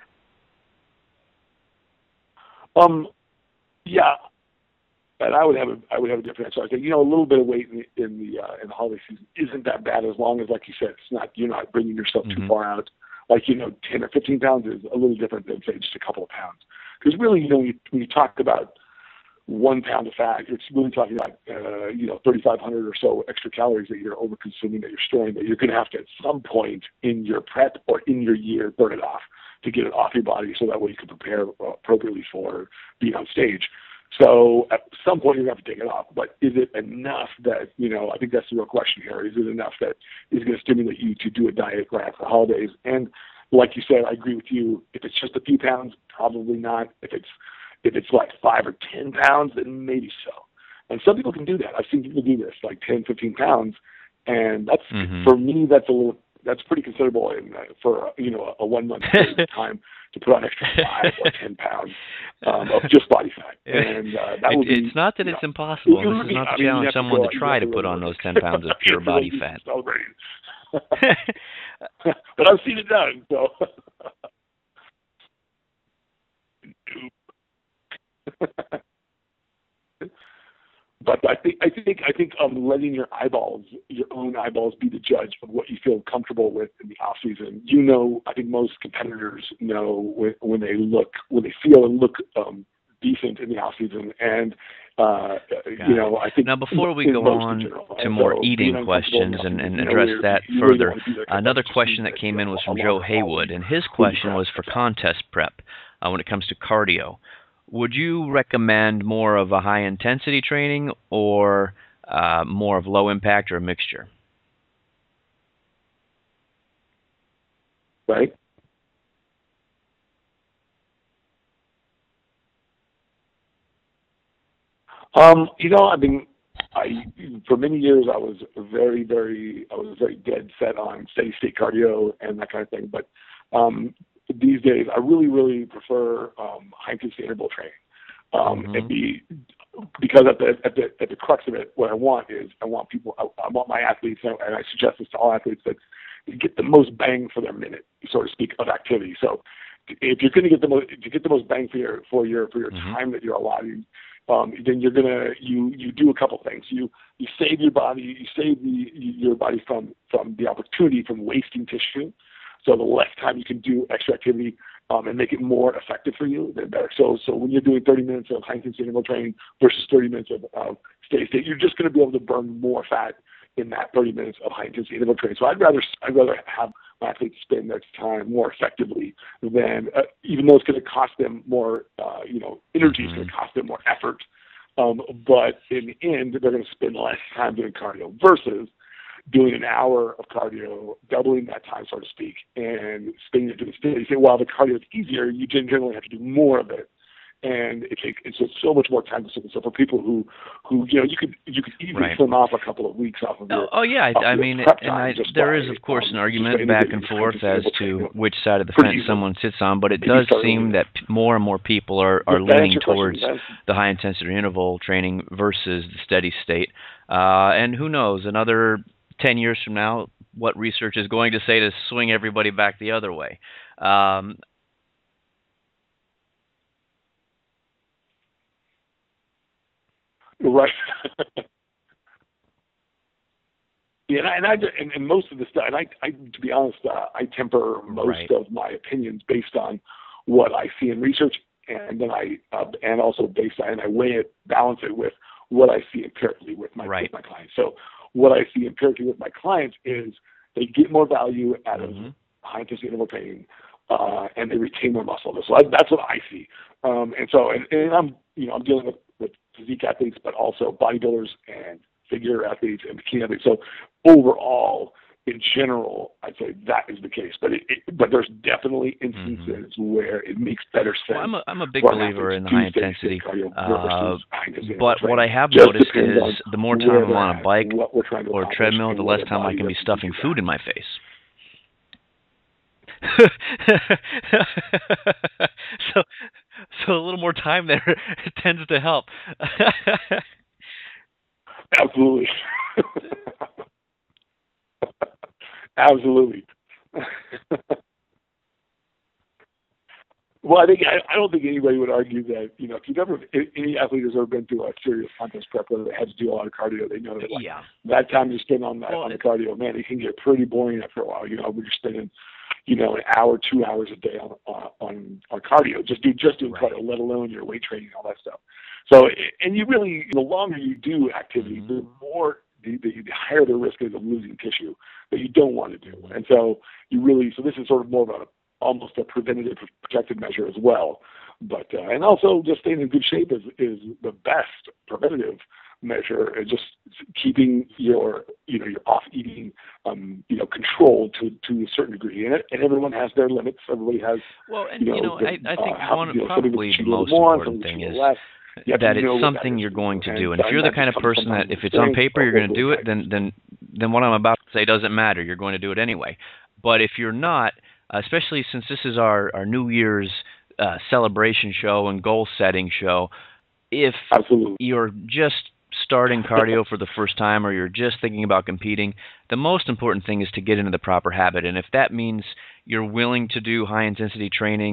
Um, yeah, and I would have a I would have a different answer. I think, you know, a little bit of weight in the in the, uh, in the holiday season isn't that bad, as long as, like you said, it's not you're not bringing yourself mm-hmm. too far out. Like, you know, ten or fifteen pounds is a little different than, say, just a couple of pounds. Because really, you know, when you, when you talk about one pound of fat, it's really talking about, uh, you know, thirty-five hundred or so extra calories that you're over-consuming, that you're storing, that you're going to have to, at some point in your prep or in your year, burn it off to get it off your body, so that way you can prepare appropriately for being on stage. So at some point you're going to have to take it off. But is it enough that, you know, I think that's the real question here. Is it enough that is going to stimulate you to do a diet right after the holidays? And like you said, I agree with you. If it's just a few pounds, probably not. If it's if it's like five or ten pounds, then maybe so. And some people can do that. I've seen people do this, like ten, fifteen pounds. And that's, mm-hmm. for me, that's a little, that's pretty considerable in, uh, for, you know, a one month period of time to put on extra five or ten pounds um, of just body fat. And uh, that it, would be, it's not that you it's know, impossible. it This is be, not to I mean, challenge someone to, to try to put on those ten pounds of pure body fat. But I've seen it done, so. But I think I think I think um, letting your eyeballs, your own eyeballs, be the judge of what you feel comfortable with in the off season. You know, I think most competitors know when, when they look, when they feel and look um, decent in the off season. And uh, you know, I think now before we go on to more so eating questions and, and address that further, another question that came in was from Joe Haywood, and his question was for contest prep uh, when it comes to cardio. Would you recommend more of a high-intensity training or uh, more of low-impact or a mixture? Right. Um, you know, I mean, I for many years I was very, very, I was very dead set on steady-state cardio and that kind of thing, but um, these days, I really, really prefer um, high-intensity interval training. Um, mm-hmm. and be, because at the, at the at the crux of it, what I want is I want people, I, I want my athletes, and I suggest this to all athletes, that you get the most bang for their minute, so to speak, of activity. So if you're going to get the most, if you get the most bang for your for your for your mm-hmm. time that you're allotting, um, then you're gonna you you do a couple things. You you save your body, you save the your body from from the opportunity from wasting tissue. So the less time you can do extra activity um, and make it more effective for you, the better. So so when you're doing thirty minutes of high-intensity interval training versus thirty minutes of uh, steady state, you're just going to be able to burn more fat in that thirty minutes of high-intensity interval training. So I'd rather I'd rather have my athletes spend their time more effectively than, uh, even though it's going to cost them more, uh, you know, energy, it's going to cost them more effort. Um, but in the end, they're going to spend less time doing cardio versus doing an hour of cardio, doubling that time, so to speak, and spending it doing steady. You say, well, the cardio is easier. You generally have to do more of it, and it takes it's just so much more time consuming. So for people who, who you know, you could you could easily right. slim off a couple of weeks off of your. Oh, oh yeah, I, I mean, and I, there is of course an argument back and forth as to which side of the fence someone sits on, but it does seem that more and more people are are leaning towards the high intensity interval training versus the steady state. Uh, and who knows, another ten years from now, what research is going to say to swing everybody back the other way. Um, right. yeah, and I, and, I, and, and most of the stuff, and I, I, to be honest, uh, I temper most right. of my opinions based on what I see in research, and then I, uh, and also based on, and I weigh it, balance it with what I see empirically with my, right. with my clients. So what I see empirically with my clients is they get more value out mm-hmm. of high-intensity interval training, uh, and they retain more muscle. So I, that's what I see. Um, and so, and, and I'm, you know, I'm dealing with, with physique athletes, but also bodybuilders and figure athletes and bikini athletes. So overall, in general, I'd say that is the case. But it, it, but there's definitely instances mm-hmm. where it makes better sense. Well, I'm a, I'm a big believer in high intensity. Uh, but what I have noticed is the more time I'm on a bike or a treadmill, the less time I can be stuffing food in my face. so, so a little more time there tends to help. Absolutely. Absolutely. Well, I think I, I don't think anybody would argue that, you know, if you've ever, if any athlete has ever been through a serious contest prep where they had to do a lot of cardio, they know that like, yeah. that time you spend on that well, on the cardio, man, it can get pretty boring after a while. You know, when you're spending, you know, an hour, two hours a day on on on cardio, just do just doing right. cardio, let alone your weight training, all that stuff. So, and you really, the longer you do activity, mm-hmm. the more The, the, the higher the risk is of losing tissue that you don't want to do. And so you really, so this is sort of more of a, almost a preventative protective measure as well. But, uh, and also just staying in good shape is, is the best preventative measure, and just keeping your, you know, your off eating, um, you know, controlled to, to a certain degree. And, and everyone has their limits. Everybody has, well, and you know, you know the, I, I think uh, one of you know, probably the most more, important thing is less. that it's something you're going to do. And if you're the kind of person that if it's on paper you're going to do it, then then then what I'm about to say doesn't matter. You're going to do it anyway. But if you're not, especially since this is our, our New Year's uh, celebration show and goal setting show, if Absolutely. you're just starting cardio for the first time or you're just thinking about competing, the most important thing is to get into the proper habit. And if that means you're willing to do high intensity training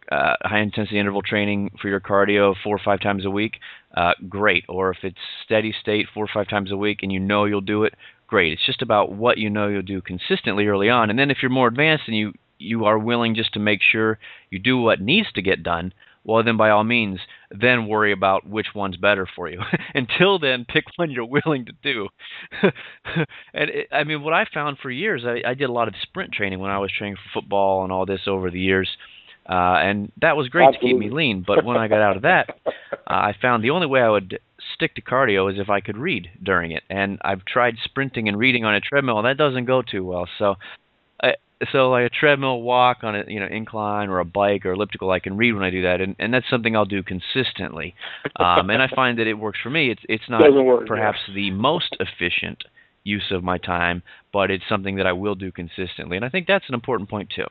uh, high-intensity interval training for your cardio four or five times a week, uh, great. Or if it's steady state four or five times a week and you know you'll do it, great. It's just about what you know you'll do consistently early on. And then if you're more advanced and you, you are willing just to make sure you do what needs to get done, well, then by all means, then worry about which one's better for you. Until then, pick one you're willing to do. and it, I mean, what I found for years, I, I did a lot of sprint training when I was training for football and all this over the years. Uh, and that was great Absolutely. to keep me lean. But when I got out of that, uh, I found the only way I would stick to cardio is if I could read during it. And I've tried sprinting and reading on a treadmill, and that doesn't go too well. So I, So like a treadmill walk on a you know incline or a bike or elliptical, I can read when I do that, and, and that's something I'll do consistently. Um, and I find that it works for me. It's it's not work, perhaps yeah. the most efficient use of my time, but it's something that I will do consistently, and I think that's an important point too.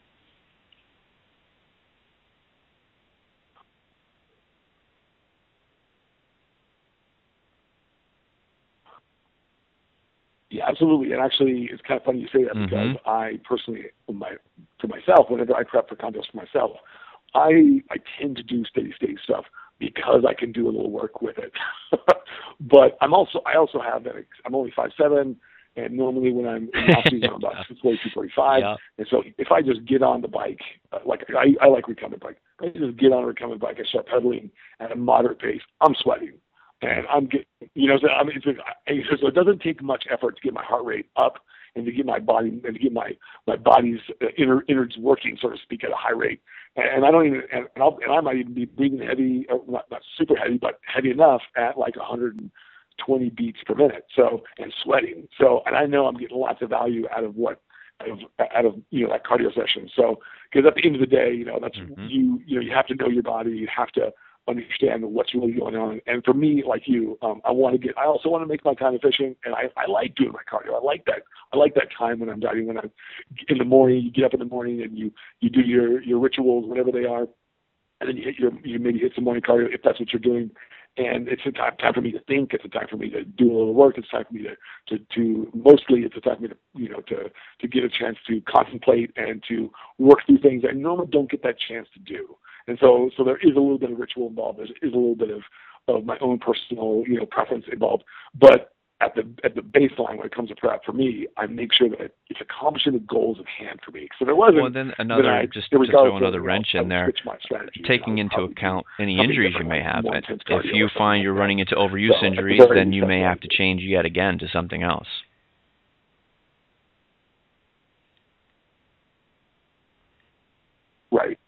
Yeah, absolutely. And actually, it's kind of funny you say that because mm-hmm. I personally, my, for myself, whenever I prep for contests for myself, I I tend to do steady state stuff because I can do a little work with it. But I'm also I also have that I'm only five seven, and normally when I'm in off season I'm about forty-two, forty-five. Yeah. And so if I just get on the bike, uh, like I, I like recumbent bike, if I just get on a recumbent bike and start pedaling at a moderate pace, I'm sweating. And I'm getting, you know, so I mean, it's, so it doesn't take much effort to get my heart rate up and to get my body and to get my my body's inner innards working, so to speak, at a high rate. And, and I don't even, and, I'll, and I might even be breathing heavy, not, not super heavy, but heavy enough at like one hundred twenty beats per minute. So and sweating. So and I know I'm getting lots of value out of what out of out of you know that cardio session. So because at the end of the day, you know, that's mm-hmm. you you know you have to know your body. You have to understand what's really going on. And for me, like you, um, I want to get, I also want to make my time efficient, and I, I like doing my cardio. I like that. I like that time when I'm dieting, when I'm in the morning, you get up in the morning and you, you do your, your rituals, whatever they are. And then you hit your, you maybe hit some morning cardio if that's what you're doing. And it's a time, time for me to think. It's a time for me to do a little work. It's time for me to, to, to mostly it's a time for me to, you know, to, to get a chance to contemplate and to work through things I normally don't get that chance to do. And so, so there is a little bit of ritual involved. There is a little bit of, of my own personal, you know, preference involved. But at the at the baseline, when it comes to prep, for me, I make sure that it's accomplishing the goals at hand for me. So there wasn't. Well, then another then I, just to throw another wrench in there, taking into account any injuries you may have. If you find you're running into overuse so, injuries, then you may have to change yet again to something else. Right.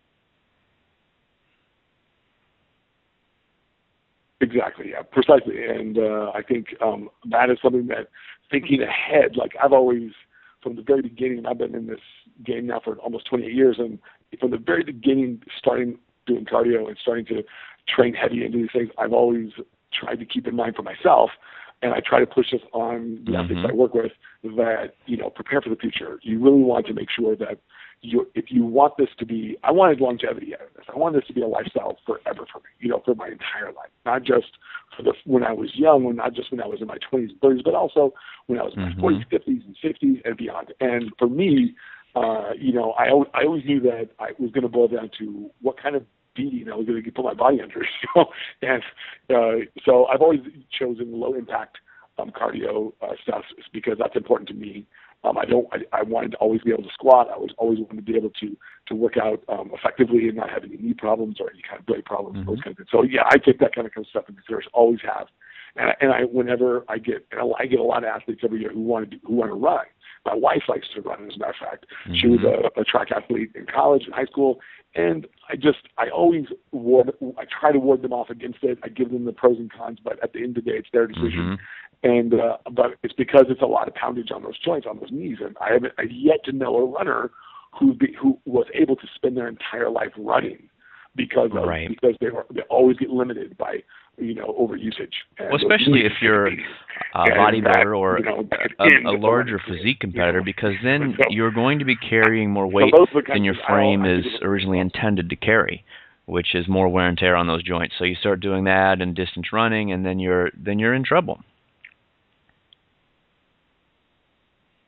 Exactly, yeah, precisely. And uh, I think um, that is something that thinking ahead, like I've always, from the very beginning, I've been in this game now for almost twenty-eight years, and from the very beginning, starting doing cardio and starting to train heavy and do these things, I've always tried to keep in mind for myself, and I try to push this on the athletes mm-hmm. I work with, that, you know, prepare for the future. You really want to make sure that you, if you want this to be, I wanted longevity out of this. I wanted this to be a lifestyle forever for me, you know, for my entire life, not just for the when I was young, or not just when I was in my twenties and thirties, but also when I was in my mm-hmm. forties, fifties, and sixties and beyond. And for me, uh, you know, I, I always knew that I was going to boil down to what kind of beating I was going to put my body under. You know? And uh, so I've always chosen low impact um, cardio uh, stuff because that's important to me. Um, I don't. I, I wanted to always be able to squat. I was always wanted to be able to to work out um, effectively and not have any knee problems or any kind of belly problems. Mm-hmm. Those kind of things. So yeah, I take that kind of, kind of stuff into consideration. Always have. And I, and I whenever I get and I get a lot of athletes every year who want to do, who want to run. My wife likes to run, as a matter of fact. Mm-hmm. She was a, a track athlete in college and high school, and I just I always ward I try to ward them off against it. I give them the pros and cons, but at the end of the day, it's their decision. Mm-hmm. And uh, but it's because it's a lot of poundage on those joints, on those knees, and I haven't I've yet to know a runner who be, who was able to spend their entire life running because of, right. because they were they always get limited by you know overusage. Well, especially if you're a bodybuilder or you know, a, a larger physique competitor, because then so, you're going to be carrying more weight so than your frame is originally intended to carry, which is more wear and tear on those joints. So you start doing that and distance running, and then you're then you're in trouble.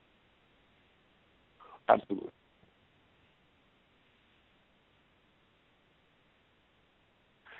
Absolutely.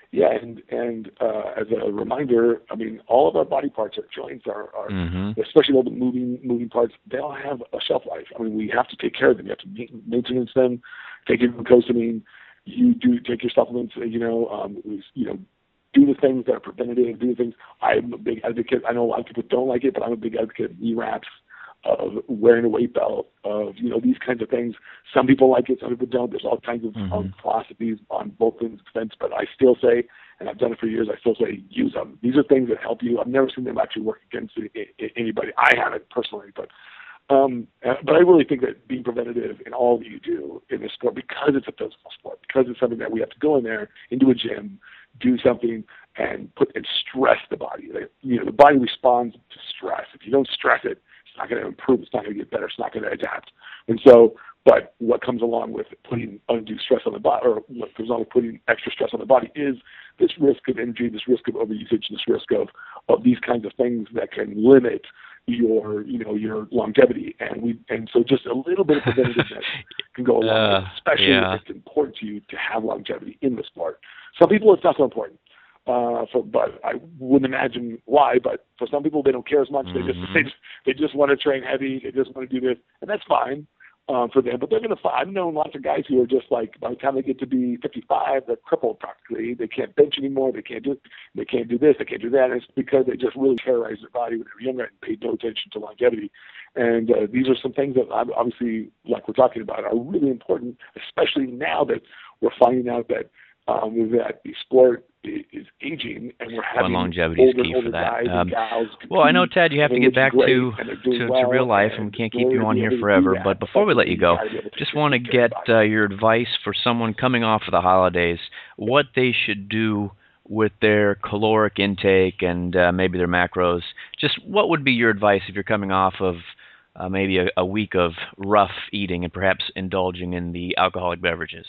Yeah, and and uh, as a reminder, I mean, all of our body parts, our joints, our, our mm-hmm. especially all the moving moving parts, they all have a shelf life. I mean, we have to take care of them. You have to maintenance them, take your glucosamine. You do take your supplements. You know, um, you know, do the things that are preventative. Do the things. I'm a big advocate. I know a lot of people don't like it, but I'm a big advocate of knee wraps, of wearing a weight belt, of, you know, these kinds of things. Some people like it, some people don't. There's all kinds of mm-hmm. um, philosophies on both ends, but I still say, and I've done it for years, I still say use them. These are things that help you. I've never seen them actually work against anybody. I haven't personally, but um, but I really think that being preventative in all that you do in this sport, because it's a physical sport, because it's something that we have to go in there, into a gym, do something, and put and stress the body. You know, the body responds to stress. If you don't stress it, it's not going to improve. It's not going to get better. It's not going to adapt. And so, but what comes along with putting undue stress on the body, or what comes along with putting extra stress on the body, is this risk of injury, this risk of overusage, this risk of, of these kinds of things that can limit your, you know, your longevity. And we, and so just a little bit of preventativeness can go a long uh, way, especially yeah. if it's important to you to have longevity in the sport. Some people, it's not so important. Uh, for, but I wouldn't imagine why. But for some people, they don't care as much. Mm-hmm. They just they just they just want to train heavy. They just want to do this, and that's fine um, for them. But they're going to find. I've known lots of guys who are just like, by the time they get to be fifty-five, they're crippled practically. They can't bench anymore. They can't do they can't do this. They can't do that. And it's because they just really terrorized their body when they were younger and paid no attention to longevity. And uh, these are some things that obviously, like we're talking about, are really important, especially now that we're finding out that um, that the sport is aging, and we're having Well, longevity older, is key older for that. guys Um, and gals well, I know, Ted, you have to get back great, to to, well, to real life, and we can't keep you on here forever. But before we let you go, just want to get uh, your advice for someone coming off of the holidays, what they should do with their caloric intake and uh, maybe their macros. Just what would be your advice if you're coming off of uh, maybe a, a week of rough eating and perhaps indulging in the alcoholic beverages?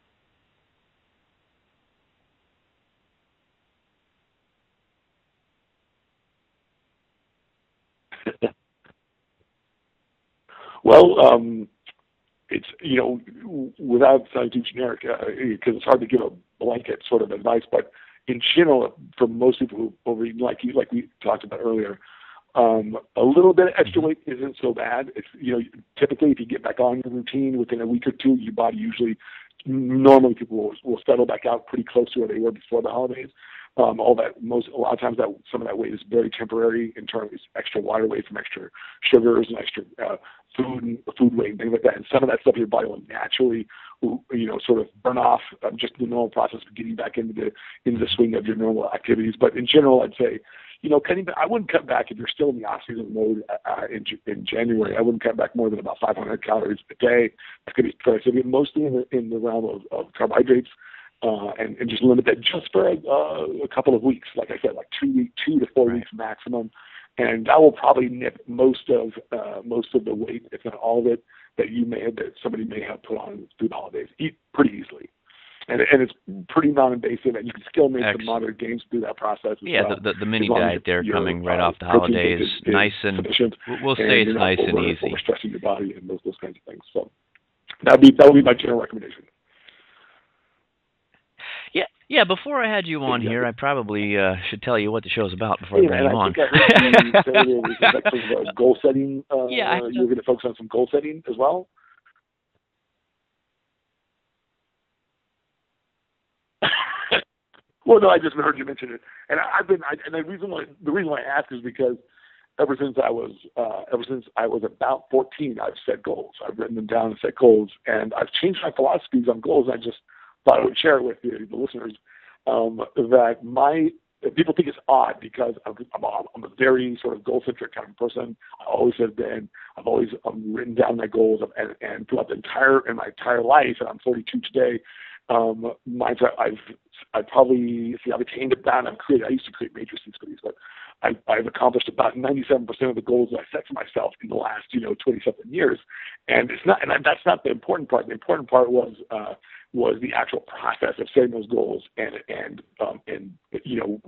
Well, um, it's, you know, without sounding too generic, because uh, it's hard to give a blanket sort of advice, but in general, for most people who overeat, like you, like we talked about earlier, um, a little bit of extra weight isn't so bad. It's, you know, typically if you get back on your routine within a week or two, your body usually, normally people will, will settle back out pretty close to where they were before the holidays. Um, all that, most, a lot of times that some of that weight is very temporary in terms of extra water weight from extra sugars and extra uh, food and food weight and things like that. And some of that stuff your body will naturally, you know, sort of burn off um, just the normal process of getting back into the into the swing of your normal activities. But in general, I'd say, you know, cutting back, I wouldn't cut back if you're still in the off-season mode uh, in, in January. I wouldn't cut back more than about five hundred calories a day. That's going to be progressive, mostly in the, in the realm of, of carbohydrates. Uh, and, and just limit that just for uh, a couple of weeks, like I said, like two week, two to four right. weeks maximum, and that will probably nip most of uh, most of the weight, if not all of it, that you may have, that somebody may have put on through the holidays, eat pretty easily, and and it's pretty non-invasive, and you can still make Excellent. some moderate gains through that process. As yeah, well, the, the, the mini diet there coming right uh, off the holidays, is, is nice and we'll say and it's nice over, and easy. Overstressing your body and those those kinds of things. So that'd be that would be my general recommendation. Yeah, yeah. Before I had you on exactly. here, I probably uh, should tell you what the show's about before yeah, I bring you I on. Think I heard you say there was like some uh, goal setting. Uh, yeah, you were going to focus on some goal setting as well. Well, no, I just heard you mention it, and I, I've been. I, and the reason why the reason why I asked is because ever since I was uh, ever since I was about fourteen, I've set goals. I've written them down and set goals, and I've changed my philosophies on goals. I just thought I would share it with the, the listeners um, that my people think it's odd because I'm, I'm, a, I'm a very sort of goal-centric kind of person. I always have been. I've always um, written down my goals, and, and throughout the entire in my entire life, and I'm forty-two today. Um, mine's, I've I've probably see I've attained about. I've created. I used to create matrices for these, but I've, I've accomplished about ninety-seven percent of the goals that I set for myself in the last you know twenty-something years. And it's not, and I, that's not the important part. The important part was. Uh, was the actual process of setting those goals and and um, and you know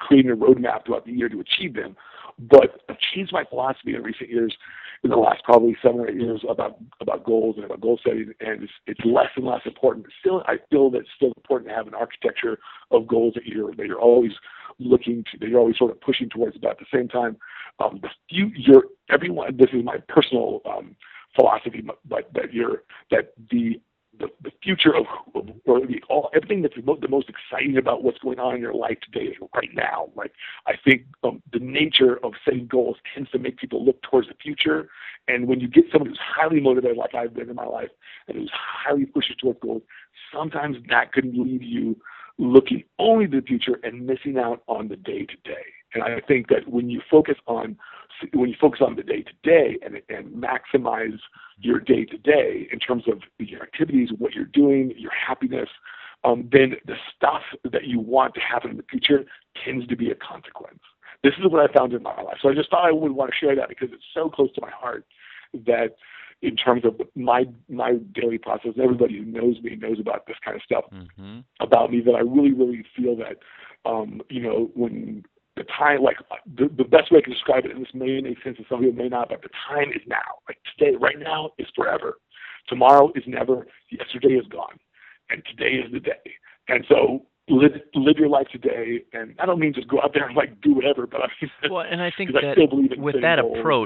creating a roadmap throughout the year to achieve them. But I've changed my philosophy in recent years, in the last probably seven or eight years, about about goals and about goal setting, and it's, it's less and less important. But still, I feel that it's still important to have an architecture of goals that you're that you're always looking to, that you're always sort of pushing towards. But at the same time, um, you, you're everyone. This is my personal um, philosophy, but, but that you're that the The, the future of, or the, all, everything that's the most exciting about what's going on in your life today is right now. Like, I think um, the nature of setting goals tends to make people look towards the future. And when you get someone who's highly motivated, like I've been in my life, and who's highly pushing towards goals, sometimes that could leave you looking only to the future and missing out on the day to day. And I think that when you focus on when you focus on the day to day and and maximize your day to day in terms of your activities, what you're doing, your happiness, um, then the stuff that you want to happen in the future tends to be a consequence. This is what I found in my life. So I just thought I would want to share that because it's so close to my heart that in terms of my my daily process, everybody who knows me knows about this kind of stuff mm-hmm. about me, that I really, really feel that, um, you know, when the time, like the, the best way I can describe it, and this may make sense to some people, may not, but the time is now. Like today, right now is forever. Tomorrow is never. Yesterday is gone, and today is the day. And so live live your life today. And I don't mean just go out there and like do whatever, but I mean, well, and I think that I with that approach,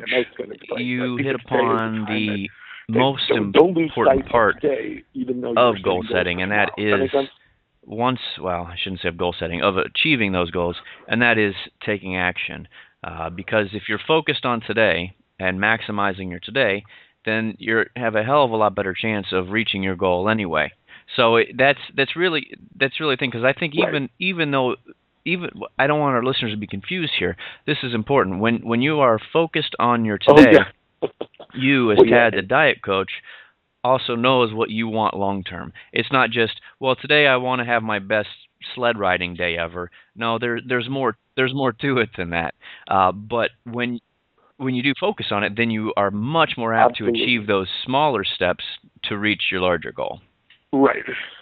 you hit upon the most don't, don't important part today, even though of goal setting, and that is. That Once, well, I shouldn't say of goal setting, of achieving those goals, and that is taking action. Uh, because if you're focused on today and maximizing your today, then you have a hell of a lot better chance of reaching your goal anyway. So it, that's that's really that's really the thing. Because I think even right. even though even I don't want our listeners to be confused here. This is important. When when you are focused on your today, oh, yeah. you as well, Tad, yeah. the diet coach, also knows what you want long term. It's not just, well, today I want to have my best sled riding day ever. No, there there's more there's more to it than that. Uh, but when when you do focus on it, then you are much more apt Absolutely. to achieve those smaller steps to reach your larger goal. Right.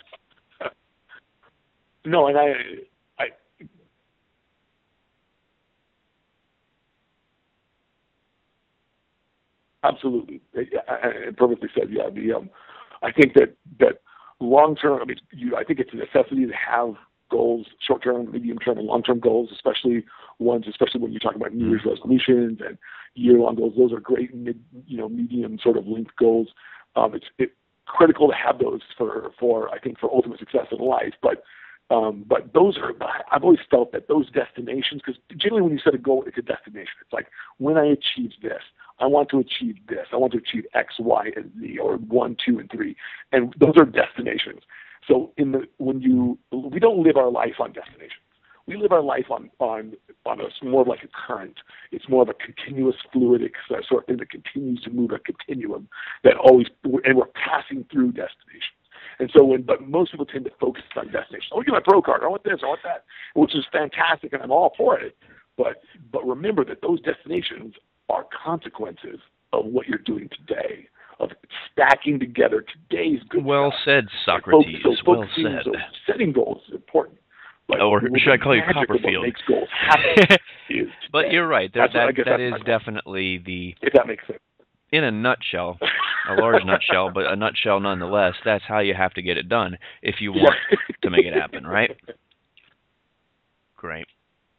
No, and I I Absolutely, and perfectly said. Yeah, the um, I think that that long term. I mean, you, I think it's a necessity to have goals, short term, medium term, and long term goals, especially ones, especially when you talk about New Year's resolutions and year long goals. Those are great, mid, you know, medium sort of length goals. Um, it's it, critical to have those for for I think for ultimate success in life, but. Um, but those are, I've always felt that those destinations, because generally when you set a goal, it's a destination. It's like, when I achieve this, I want to achieve this. I want to achieve X, Y, and Z, or one, two, and three. And those are destinations. So in the, when you, we don't live our life on destinations. We live our life on, on, on a, more of like a current. It's more of a continuous fluidic sort of thing that continues to move a continuum that always, and we're passing through destinations. And so when, but most people tend to focus on destination. Oh, get my pro card. I want this. I want that, which is fantastic, and I'm all for it. But but remember that those destinations are consequences of what you're doing today, of stacking together today's good Well stuff. said, Socrates. So well said. So setting goals is important. But or should I call you Copperfield? What makes goals happen is But you're right. There, that that that is definitely the. If that makes sense. In a nutshell, a large nutshell, but a nutshell nonetheless, that's how you have to get it done if you want to make it happen, right? Great.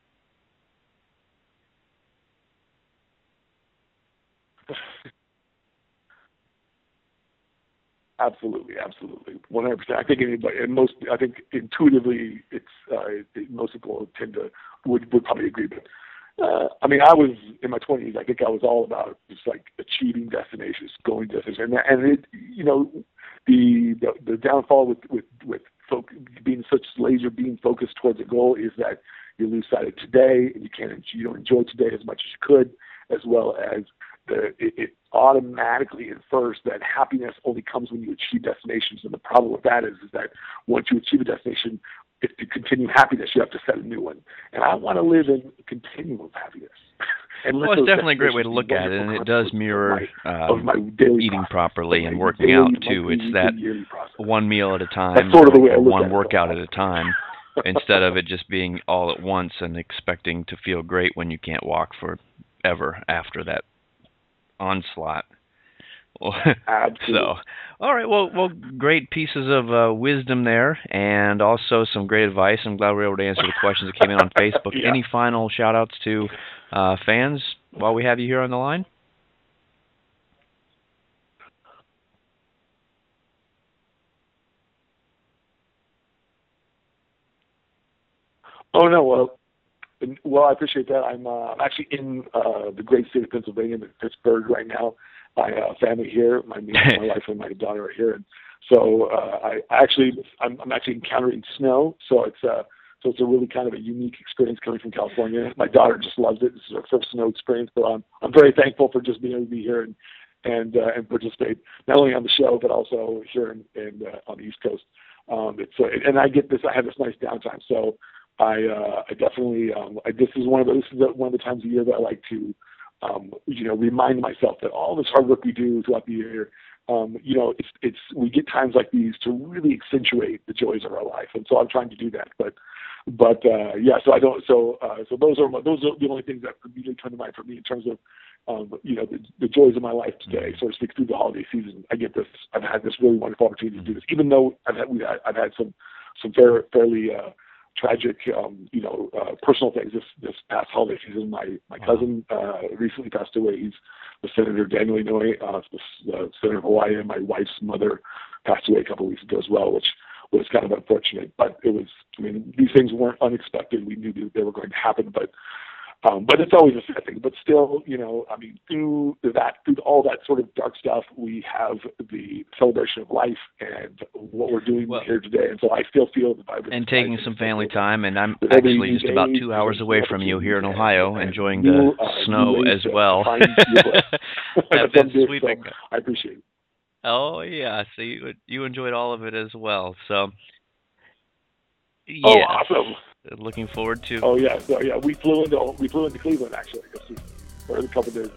Absolutely, absolutely, one hundred percent. I think anybody, and most, I think intuitively, it's uh, most people tend to would would probably agree, but. Uh, I mean, I was in my twenties. I think I was all about just like achieving destinations, going destinations, and, and it, you know, the the, the downfall with with with folk, being such laser being focused towards a goal is that you lose sight of today, and you can't you don't enjoy today as much as you could, as well as the it, it automatically infers that happiness only comes when you achieve destinations, and the problem with that is is that once you achieve a destination, if to continue happiness, you have to set a new one. And I want to live in a continuum of happiness. and well, it's definitely a great way to look at it, and it does mirror uh, eating process, properly and working daily, out, too. It's that one meal at a time, That's sort of the way I look one at workout it. at a time. instead of it just being all at once and expecting to feel great when you can't walk forever after that onslaught. Absolutely. So, all right. Well, well, great pieces of uh, wisdom there, and also some great advice. I'm glad we were able to answer the questions that came in on Facebook. Yeah. Any final shout-outs to uh, fans while we have you here on the line? Oh no, well, well, I appreciate that. I'm uh, actually in uh, the great state of Pennsylvania, in Pittsburgh right now. My uh, family here, my me, my wife and my daughter are here, and so uh, I actually I'm, I'm actually encountering snow. So it's uh, so it's a really kind of a unique experience coming from California. My daughter just loves it. This is her first snow experience, so I'm I'm very thankful for just being able to be here and and uh, and participate not only on the show but also here in, in uh, on the East Coast. Um, it's uh, and I get this. I have this nice downtime, so. I, uh, I definitely, um, I, this is one of those, this is one of the times of year that I like to, um, you know, remind myself that all this hard work we do throughout the year, um, you know, it's, it's, we get times like these to really accentuate the joys of our life. And so I'm trying to do that, but, but, uh, yeah, so I don't, so, uh, so those are, my, those are the only things that immediately come to mind for me in terms of, um, you know, the, the joys of my life today, so to speak, through the holiday season. I get this, I've had this really wonderful opportunity to do this, even though I've had, we've had, I've had some, some fairly, fairly, uh, tragic, um, you know, uh, personal things this this past holiday season. My my wow. cousin uh, recently passed away. He's the Senator Daniel Inouye, uh, the uh, Senator of Hawaii, and my wife's mother passed away a couple of weeks ago as well, which was kind of unfortunate. But it was, I mean, these things weren't unexpected. We knew that they were going to happen, but um, but it's always a sad thing. But still, you know, I mean, through that, through all that sort of dark stuff, we have the celebration of life and what we're doing well, here today. And so I still feel the vibrance. And taking some family time. And I'm actually just about two hours away from you here in Ohio, enjoying the uh, snow as well. That's been sweeping. So I appreciate it. Oh yeah, so you you enjoyed all of it as well. So yeah. Oh, awesome. Looking forward to. Oh yeah, so yeah, we flew into we flew into Cleveland actually, for a couple of days.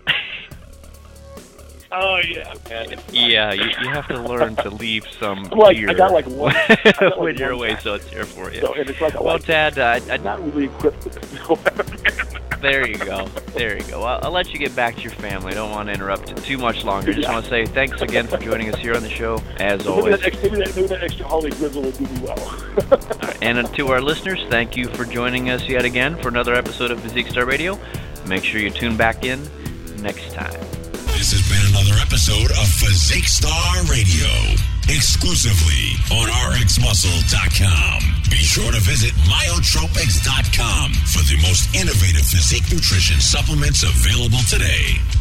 Oh yeah. Yeah, you, you have to learn to leave some like, gear I got like one, I got like when you're one away, so it's here for you. So, and it's like a, well, like, Tad, uh, I'm not really equipped for this. There you go. There you go. Well, I'll let you get back to your family. I don't want to interrupt too much longer. I just yeah. want to say thanks again for joining us here on the show, as maybe always. That extra, maybe, that, maybe that extra holiday grizzle will do me well. Right, and to our listeners, thank you for joining us yet again for another episode of Physique Star Radio. Make sure you tune back in next time. This has been another episode of Physique Star Radio, exclusively on R X Muscle dot com. Be sure to visit Myotropics dot com for the most innovative physique nutrition supplements available today.